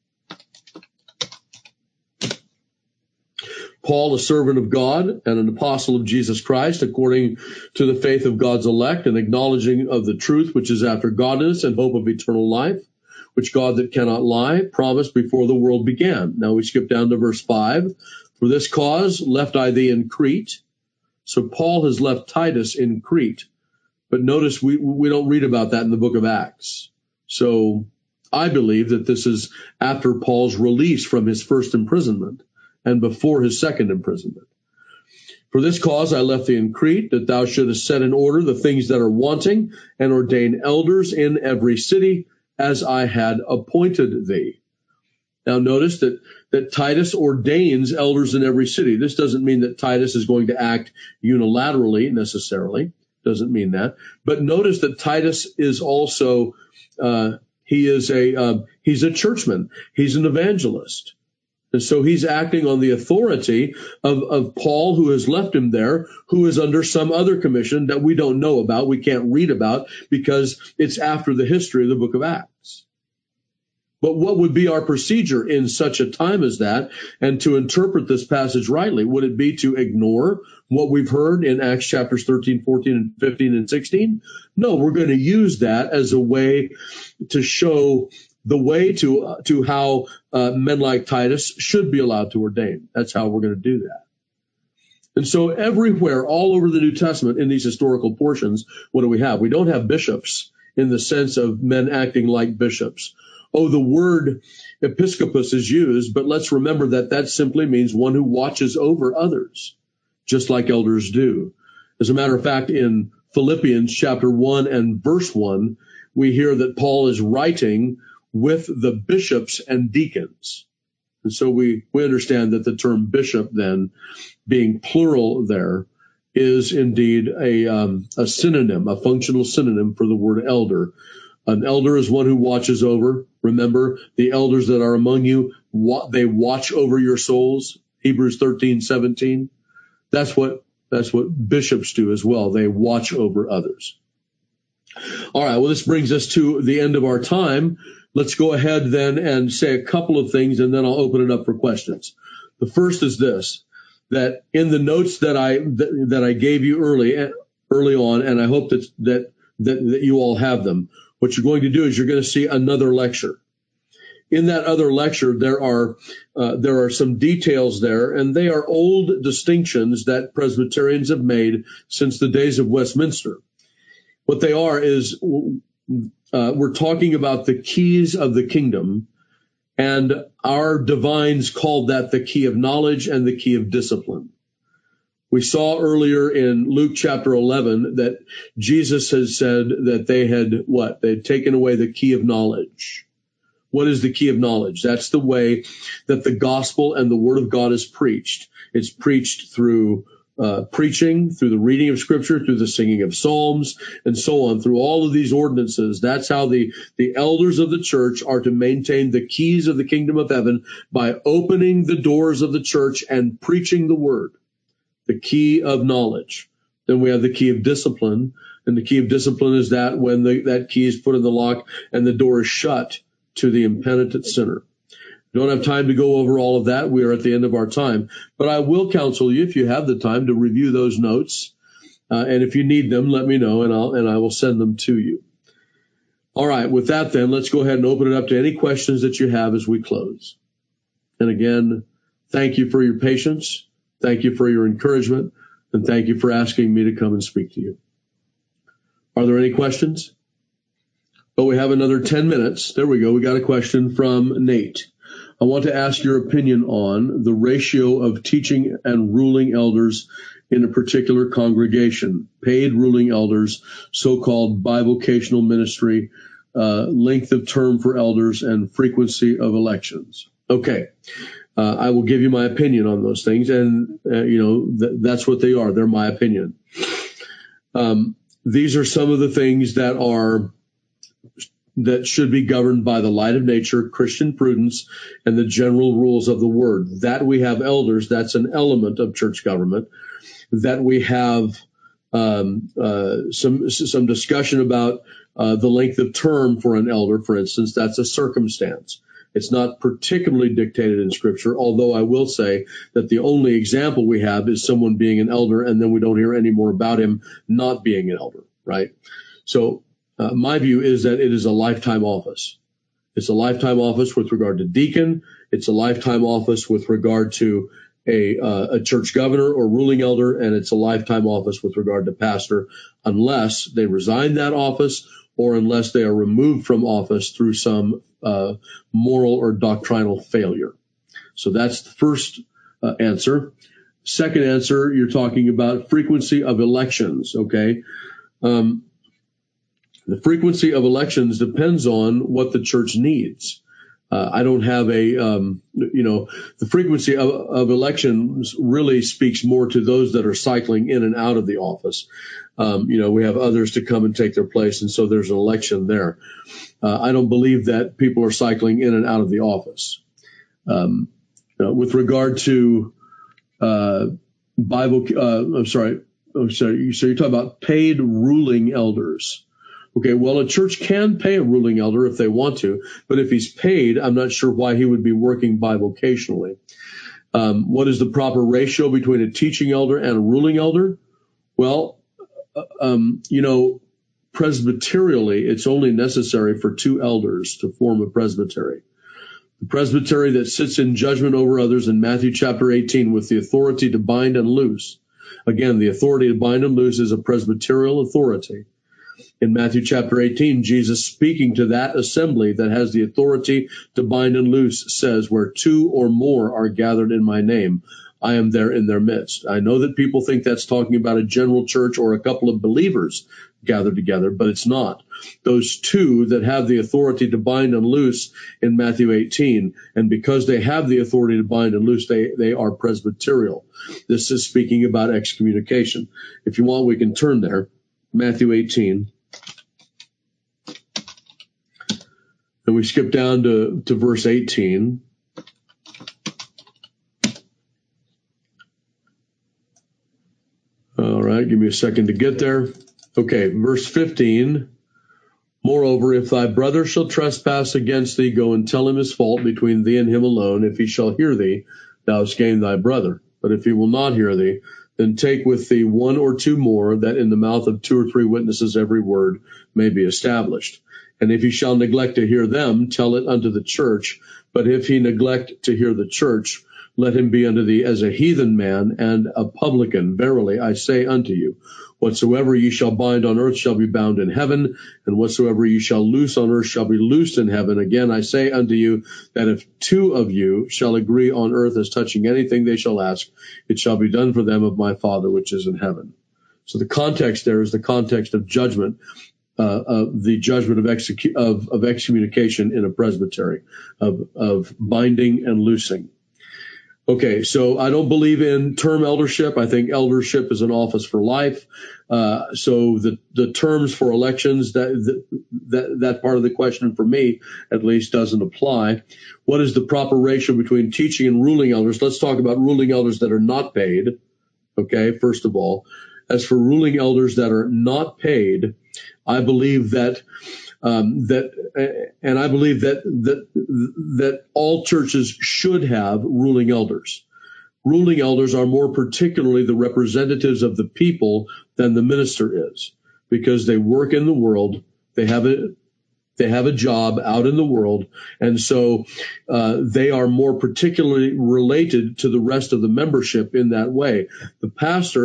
Paul, a servant of God and an apostle of Jesus Christ, according to the faith of God's elect, and acknowledging of the truth which is after godliness and hope of eternal life, which God that cannot lie promised before the world began. Now we skip down to verse 5. For this cause left I thee in Crete. So Paul has left Titus in Crete. But notice we don't read about that in the book of Acts. So I believe that this is after Paul's release from his first imprisonment and before his second imprisonment. For this cause I left thee in Crete, that thou shouldest set in order the things that are wanting, and ordain elders in every city, as I had appointed thee. Now notice that Titus ordains elders in every city. This doesn't mean that Titus is going to act unilaterally necessarily. Doesn't mean that. But notice that Titus is also, he's a churchman. He's an evangelist. And so he's acting on the authority of Paul, who has left him there, who is under some other commission that we don't know about, we can't read about, because it's after the history of the book of Acts. But what would be our procedure in such a time as that, and to interpret this passage rightly? Would it be to ignore what we've heard in Acts chapters 13, 14, and 15, and 16? No, we're going to use that as a way to show the way to how men like Titus should be allowed to ordain. That's how we're going to do that. And so everywhere, all over the New Testament, in these historical portions, what do we have? We don't have bishops in the sense of men acting like bishops. Oh, the word episcopus is used, but let's remember that that simply means one who watches over others, just like elders do. As a matter of fact, in Philippians chapter 1 and verse 1, we hear that Paul is writing with the bishops and deacons. And so we understand that the term bishop then, being plural there, is indeed a synonym, a functional synonym for the word elder. An elder is one who watches over. Remember, the elders that are among you, they watch over your souls. Hebrews 13:17. That's what bishops do as well. They watch over others. All right, well, this brings us to the end of our time. Let's go ahead then and say a couple of things, and then I'll open it up for questions. The first is this, that in the notes that I gave you early on, and I hope that you all have them. What you're going to do is you're going to see another lecture. In that other lecture, there are some details there, and they are old distinctions that Presbyterians have made since the days of Westminster. What they are is we're talking about the keys of the kingdom, and our divines called that the key of knowledge and the key of discipline. We saw earlier in Luke chapter 11 that Jesus has said that they had what? They had taken away the key of knowledge. What is the key of knowledge? That's the way that the gospel and the word of God is preached. It's preached through preaching, through the reading of scripture, through the singing of psalms, and so on, through all of these ordinances. That's how the elders of the church are to maintain the keys of the kingdom of heaven, by opening the doors of the church and preaching the word, the key of knowledge. Then we have the key of discipline, and the key of discipline is that when that key is put in the lock and the door is shut to the impenitent sinner. Don't have time to go over all of that. We are at the end of our time. But I will counsel you, if you have the time, to review those notes. And if you need them, let me know, and I will send them to you. All right. With that, then, let's go ahead and open it up to any questions that you have as we close. And again, thank you for your patience. Thank you for your encouragement. And thank you for asking me to come and speak to you. Are there any questions? Oh, we have another 10 minutes. There we go. We got a question from Nate. I want to ask your opinion on the ratio of teaching and ruling elders in a particular congregation, paid ruling elders, so-called bivocational ministry, length of term for elders, and frequency of elections. Okay. I will give you my opinion on those things, and that's what they are. They're my opinion. These are some of the things that should be governed by the light of nature, Christian prudence, and the general rules of the word. That we have elders, that's an element of church government. That we have some discussion about the length of term for an elder, for instance, that's a circumstance. It's not particularly dictated in Scripture, although I will say that the only example we have is someone being an elder, and then we don't hear any more about him not being an elder, right? So my view is that it is a lifetime office. It's a lifetime office with regard to deacon. It's a lifetime office with regard to a church governor or ruling elder, and it's a lifetime office with regard to pastor, unless they resign that office or unless they are removed from office through some moral or doctrinal failure. So that's the first answer. Second answer, you're talking about frequency of elections, okay? The frequency of elections depends on what the church needs. I don't have the frequency of elections really speaks more to those that are cycling in and out of the office. We have others to come and take their place, and so there's an election there. I don't believe that people are cycling in and out of the office. With regard to Bible, so you're talking about paid ruling elders. Okay, well, a church can pay a ruling elder if they want to, but if he's paid, I'm not sure why he would be working bivocationally. What is the proper ratio between a teaching elder and a ruling elder? Well, presbyterially, it's only necessary for two elders to form a presbytery. The presbytery that sits in judgment over others in Matthew chapter 18 with the authority to bind and loose. Again, the authority to bind and loose is a presbyterial authority. In Matthew chapter 18, Jesus, speaking to that assembly that has the authority to bind and loose, says, where two or more are gathered in my name, I am there in their midst. I know that people think that's talking about a general church or a couple of believers gathered together, but it's not. Those two that have the authority to bind and loose in Matthew 18, and because they have the authority to bind and loose, they are presbyterial. This is speaking about excommunication. If you want, we can turn there. Matthew 18. And we skip down to verse 18. All right, give me a second to get there. Okay, verse 15. Moreover, if thy brother shall trespass against thee, go and tell him his fault between thee and him alone. If he shall hear thee, thou hast gained thy brother. But if he will not hear thee, then take with thee one or two more, that in the mouth of two or three witnesses every word may be established. And if he shall neglect to hear them, tell it unto the church. But if he neglect to hear the church, let him be unto thee as a heathen man and a publican. Verily, I say unto you, whatsoever ye shall bind on earth shall be bound in heaven, and whatsoever ye shall loose on earth shall be loosed in heaven. Again, I say unto you, that if two of you shall agree on earth as touching anything they shall ask, it shall be done for them of my Father which is in heaven. So the context there is the context of judgment, the judgment of excommunication in a presbytery, of binding and loosing. Okay, so I don't believe in term eldership. I think eldership is an office for life. So the terms for elections, that part of the question for me at least doesn't apply. What is the proper ratio between teaching and ruling elders? Let's talk about ruling elders that are not paid. Okay, first of all, as for ruling elders that are not paid, I believe that all churches should have ruling elders. Ruling elders are more particularly the representatives of the people than the minister is, because they work in the world. They have a job out in the world, and so they are more particularly related to the rest of the membership in that way. The pastor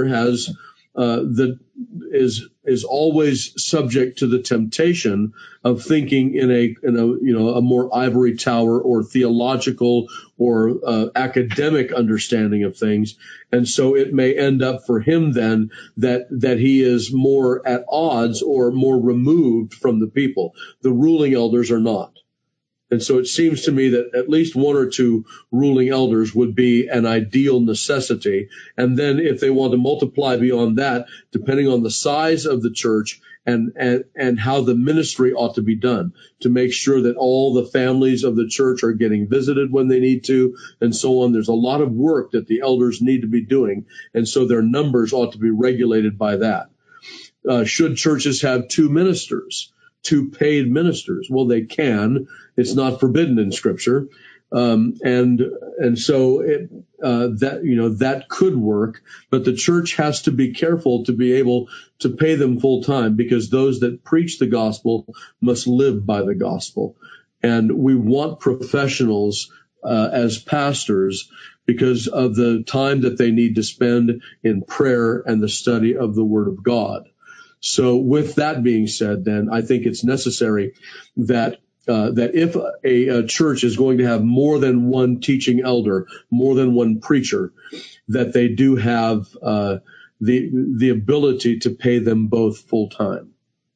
is always subject to the temptation of thinking in a more ivory tower or theological or academic understanding of things, and so it may end up for him then that he is more at odds or more removed from the people. The ruling elders are not. And so it seems to me that at least one or two ruling elders would be an ideal necessity. And then if they want to multiply beyond that, depending on the size of the church and how the ministry ought to be done, to make sure that all the families of the church are getting visited when they need to, and so on. There's a lot of work that the elders need to be doing, and so their numbers ought to be regulated by that. Should churches have two ministers? Two paid ministers? Well, they can. It's not forbidden in Scripture, and so that could work. But the church has to be careful to be able to pay them full time, because those that preach the gospel must live by the gospel, and we want professionals as pastors because of the time that they need to spend in prayer and the study of the Word of God. So with that being said, then I think it's necessary that if a church is going to have more than one teaching elder, more than one preacher, that they do have the ability to pay them both full time.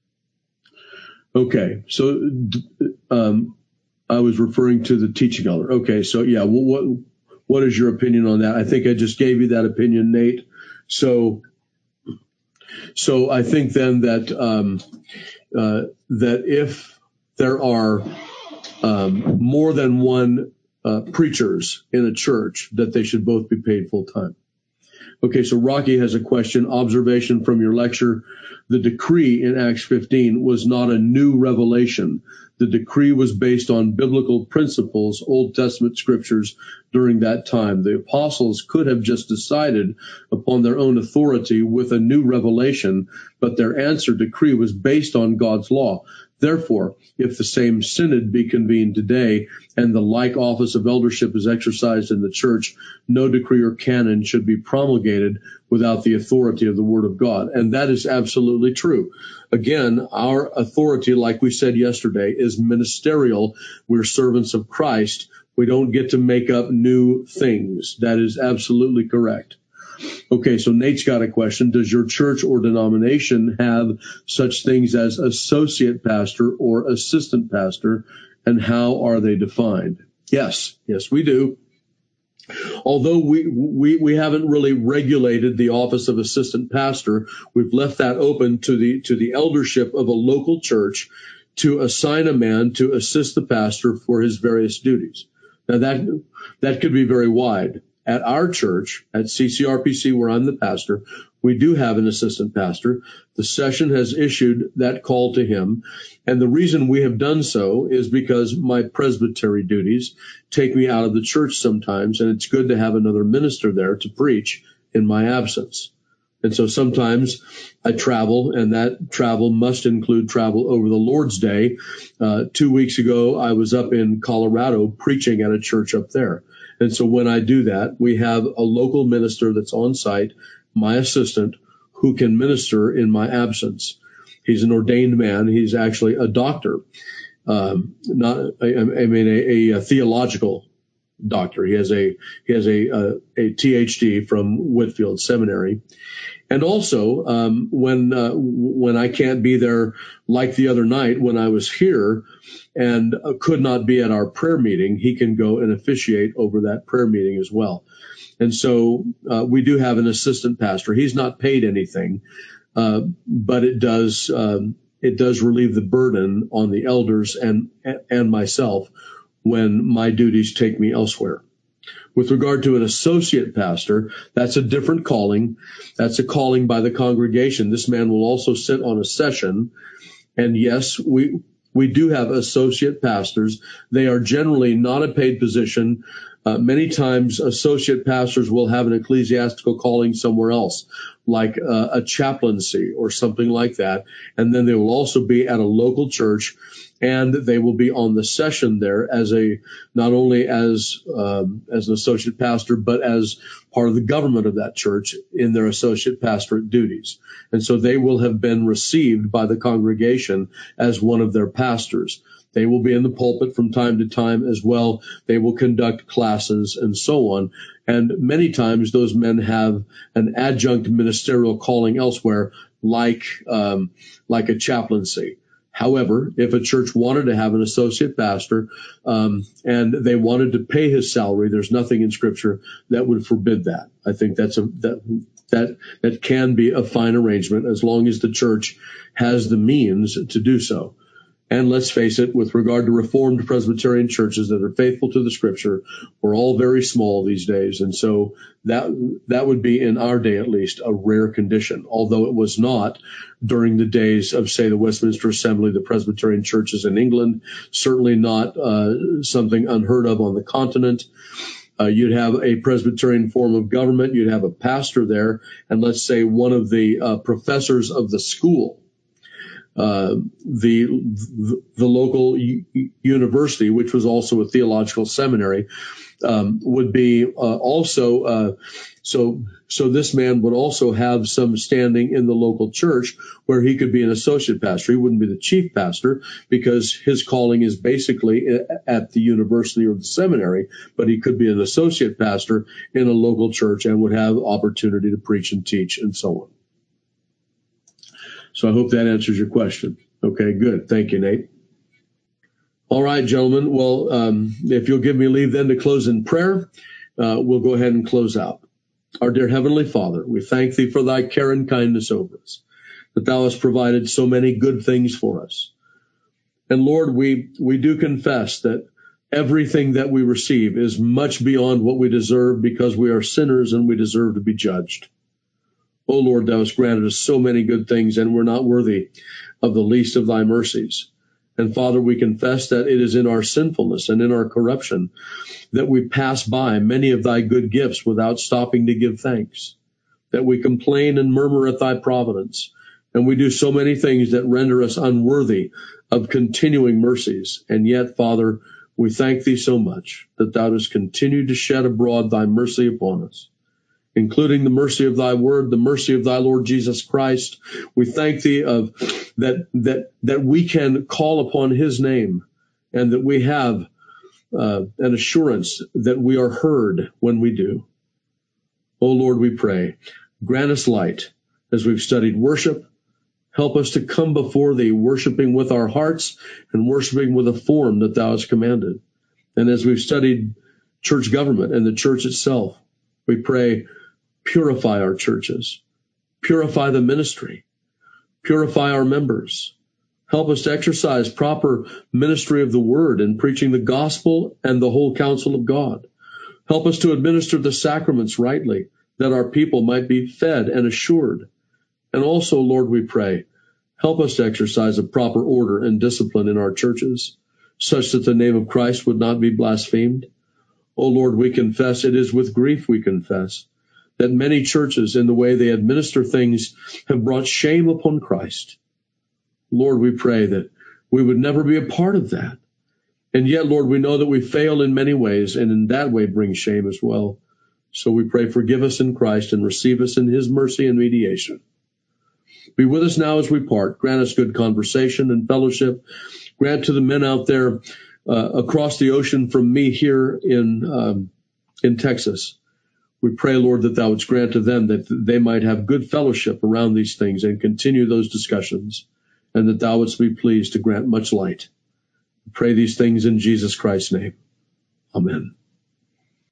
Okay, so I was referring to the teaching elder. Okay, so yeah, what is your opinion on that? I think I just gave you that opinion, Nate. So I think then that if there are more than one preachers in a church, that they should both be paid full time. Okay, so Rocky has a question. Observation from your lecture. The decree in Acts 15 was not a new revelation. The decree was based on biblical principles, Old Testament scriptures during that time. The apostles could have just decided upon their own authority with a new revelation, but their answer decree was based on God's law. Therefore, if the same synod be convened today and the like office of eldership is exercised in the church, no decree or canon should be promulgated without the authority of the Word of God. And that is absolutely true. Again, our authority, like we said yesterday, is ministerial. We're servants of Christ. We don't get to make up new things. That is absolutely correct. Okay, so Nate's got a question. Does your church or denomination have such things as associate pastor or assistant pastor, and how are they defined? Yes, we do. Although we haven't really regulated the office of assistant pastor, we've left that open to the eldership of a local church to assign a man to assist the pastor for his various duties. Now that could be very wide. At our church, at CCRPC, where I'm the pastor, we do have an assistant pastor. The session has issued that call to him. And the reason we have done so is because my presbytery duties take me out of the church sometimes, and it's good to have another minister there to preach in my absence. And so sometimes I travel, and that travel must include travel over the Lord's Day. 2 weeks ago, I was up in Colorado preaching at a church up there. And so when I do that, we have a local minister that's on site, my assistant, who can minister in my absence. He's an ordained man. He's actually a doctor, a theological doctor. He has a THD from Whitefield Seminary. And also, when I can't be there, like the other night when I was here and could not be at our prayer meeting, he can go and officiate over that prayer meeting as well. And so we do have an assistant pastor. He's not paid anything, but it does relieve the burden on the elders and myself when my duties take me elsewhere. With regard to an associate pastor, that's a different calling. That's a calling by the congregation. This man will also sit on a session. And yes, we do have associate pastors. They are generally not a paid position. Many times associate pastors will have an ecclesiastical calling somewhere else, like a chaplaincy or something like that. And then they will also be at a local church, and they will be on the session there as not only as an associate pastor, but as part of the government of that church in their associate pastorate duties. And so they will have been received by the congregation as one of their pastors. They will be in the pulpit from time to time as well. They will conduct classes and so on. And many times those men have an adjunct ministerial calling elsewhere, like a chaplaincy. However, if a church wanted to have an associate pastor and they wanted to pay his salary, there's nothing in Scripture that would forbid that. I think that can be a fine arrangement as long as the church has the means to do so. And let's face it, with regard to Reformed Presbyterian churches that are faithful to the Scripture, we're all very small these days. And so that would be, in our day at least, a rare condition, although it was not during the days of, say, the Westminster Assembly, the Presbyterian churches in England, certainly not something unheard of on the continent. You'd have a Presbyterian form of government. You'd have a pastor there, and let's say one of the professors of the school, the local university, which was also a theological seminary, would be also so this man would also have some standing in the local church where he could be an associate pastor. He wouldn't be the chief pastor because his calling is basically at the university or the seminary, but he could be an associate pastor in a local church and would have opportunity to preach and teach and so on. So I hope that answers your question. Okay, good. Thank you, Nate. All right, gentlemen. Well, if you'll give me leave then to close in prayer, we'll go ahead and close out. Our dear Heavenly Father, we thank Thee for Thy care and kindness over us, that Thou hast provided so many good things for us. And Lord, we do confess that everything that we receive is much beyond what we deserve because we are sinners and we deserve to be judged. O Lord, Thou hast granted us so many good things, and we're not worthy of the least of Thy mercies. And Father, we confess that it is in our sinfulness and in our corruption that we pass by many of Thy good gifts without stopping to give thanks, that we complain and murmur at Thy providence, and we do so many things that render us unworthy of continuing mercies. And yet, Father, we thank Thee so much that Thou dost continue to shed abroad Thy mercy upon us, including the mercy of Thy word, the mercy of Thy Lord Jesus Christ. We thank Thee that we can call upon His name and that we have an assurance that we are heard when we do. O Lord, we pray, grant us light as we've studied worship. Help us to come before Thee, worshiping with our hearts and worshiping with a form that Thou hast commanded. And as we've studied church government and the church itself, we pray, purify our churches, purify the ministry, purify our members. Help us to exercise proper ministry of the word and preaching the gospel and the whole counsel of God. Help us to administer the sacraments rightly, that our people might be fed and assured. And also, Lord, we pray, help us to exercise a proper order and discipline in our churches, such that the name of Christ would not be blasphemed. O Lord, we confess, it is with grief we confess, that many churches, in the way they administer things, have brought shame upon Christ. Lord, we pray that we would never be a part of that. And yet, Lord, we know that we fail in many ways, and in that way bring shame as well. So we pray, forgive us in Christ and receive us in his mercy and mediation. Be with us now as we part. Grant us good conversation and fellowship. Grant to the men out there across the ocean from me here in Texas. We pray, Lord, that thou wouldst grant to them that they might have good fellowship around these things and continue those discussions, and that thou wouldst be pleased to grant much light. We pray these things in Jesus Christ's name. Amen.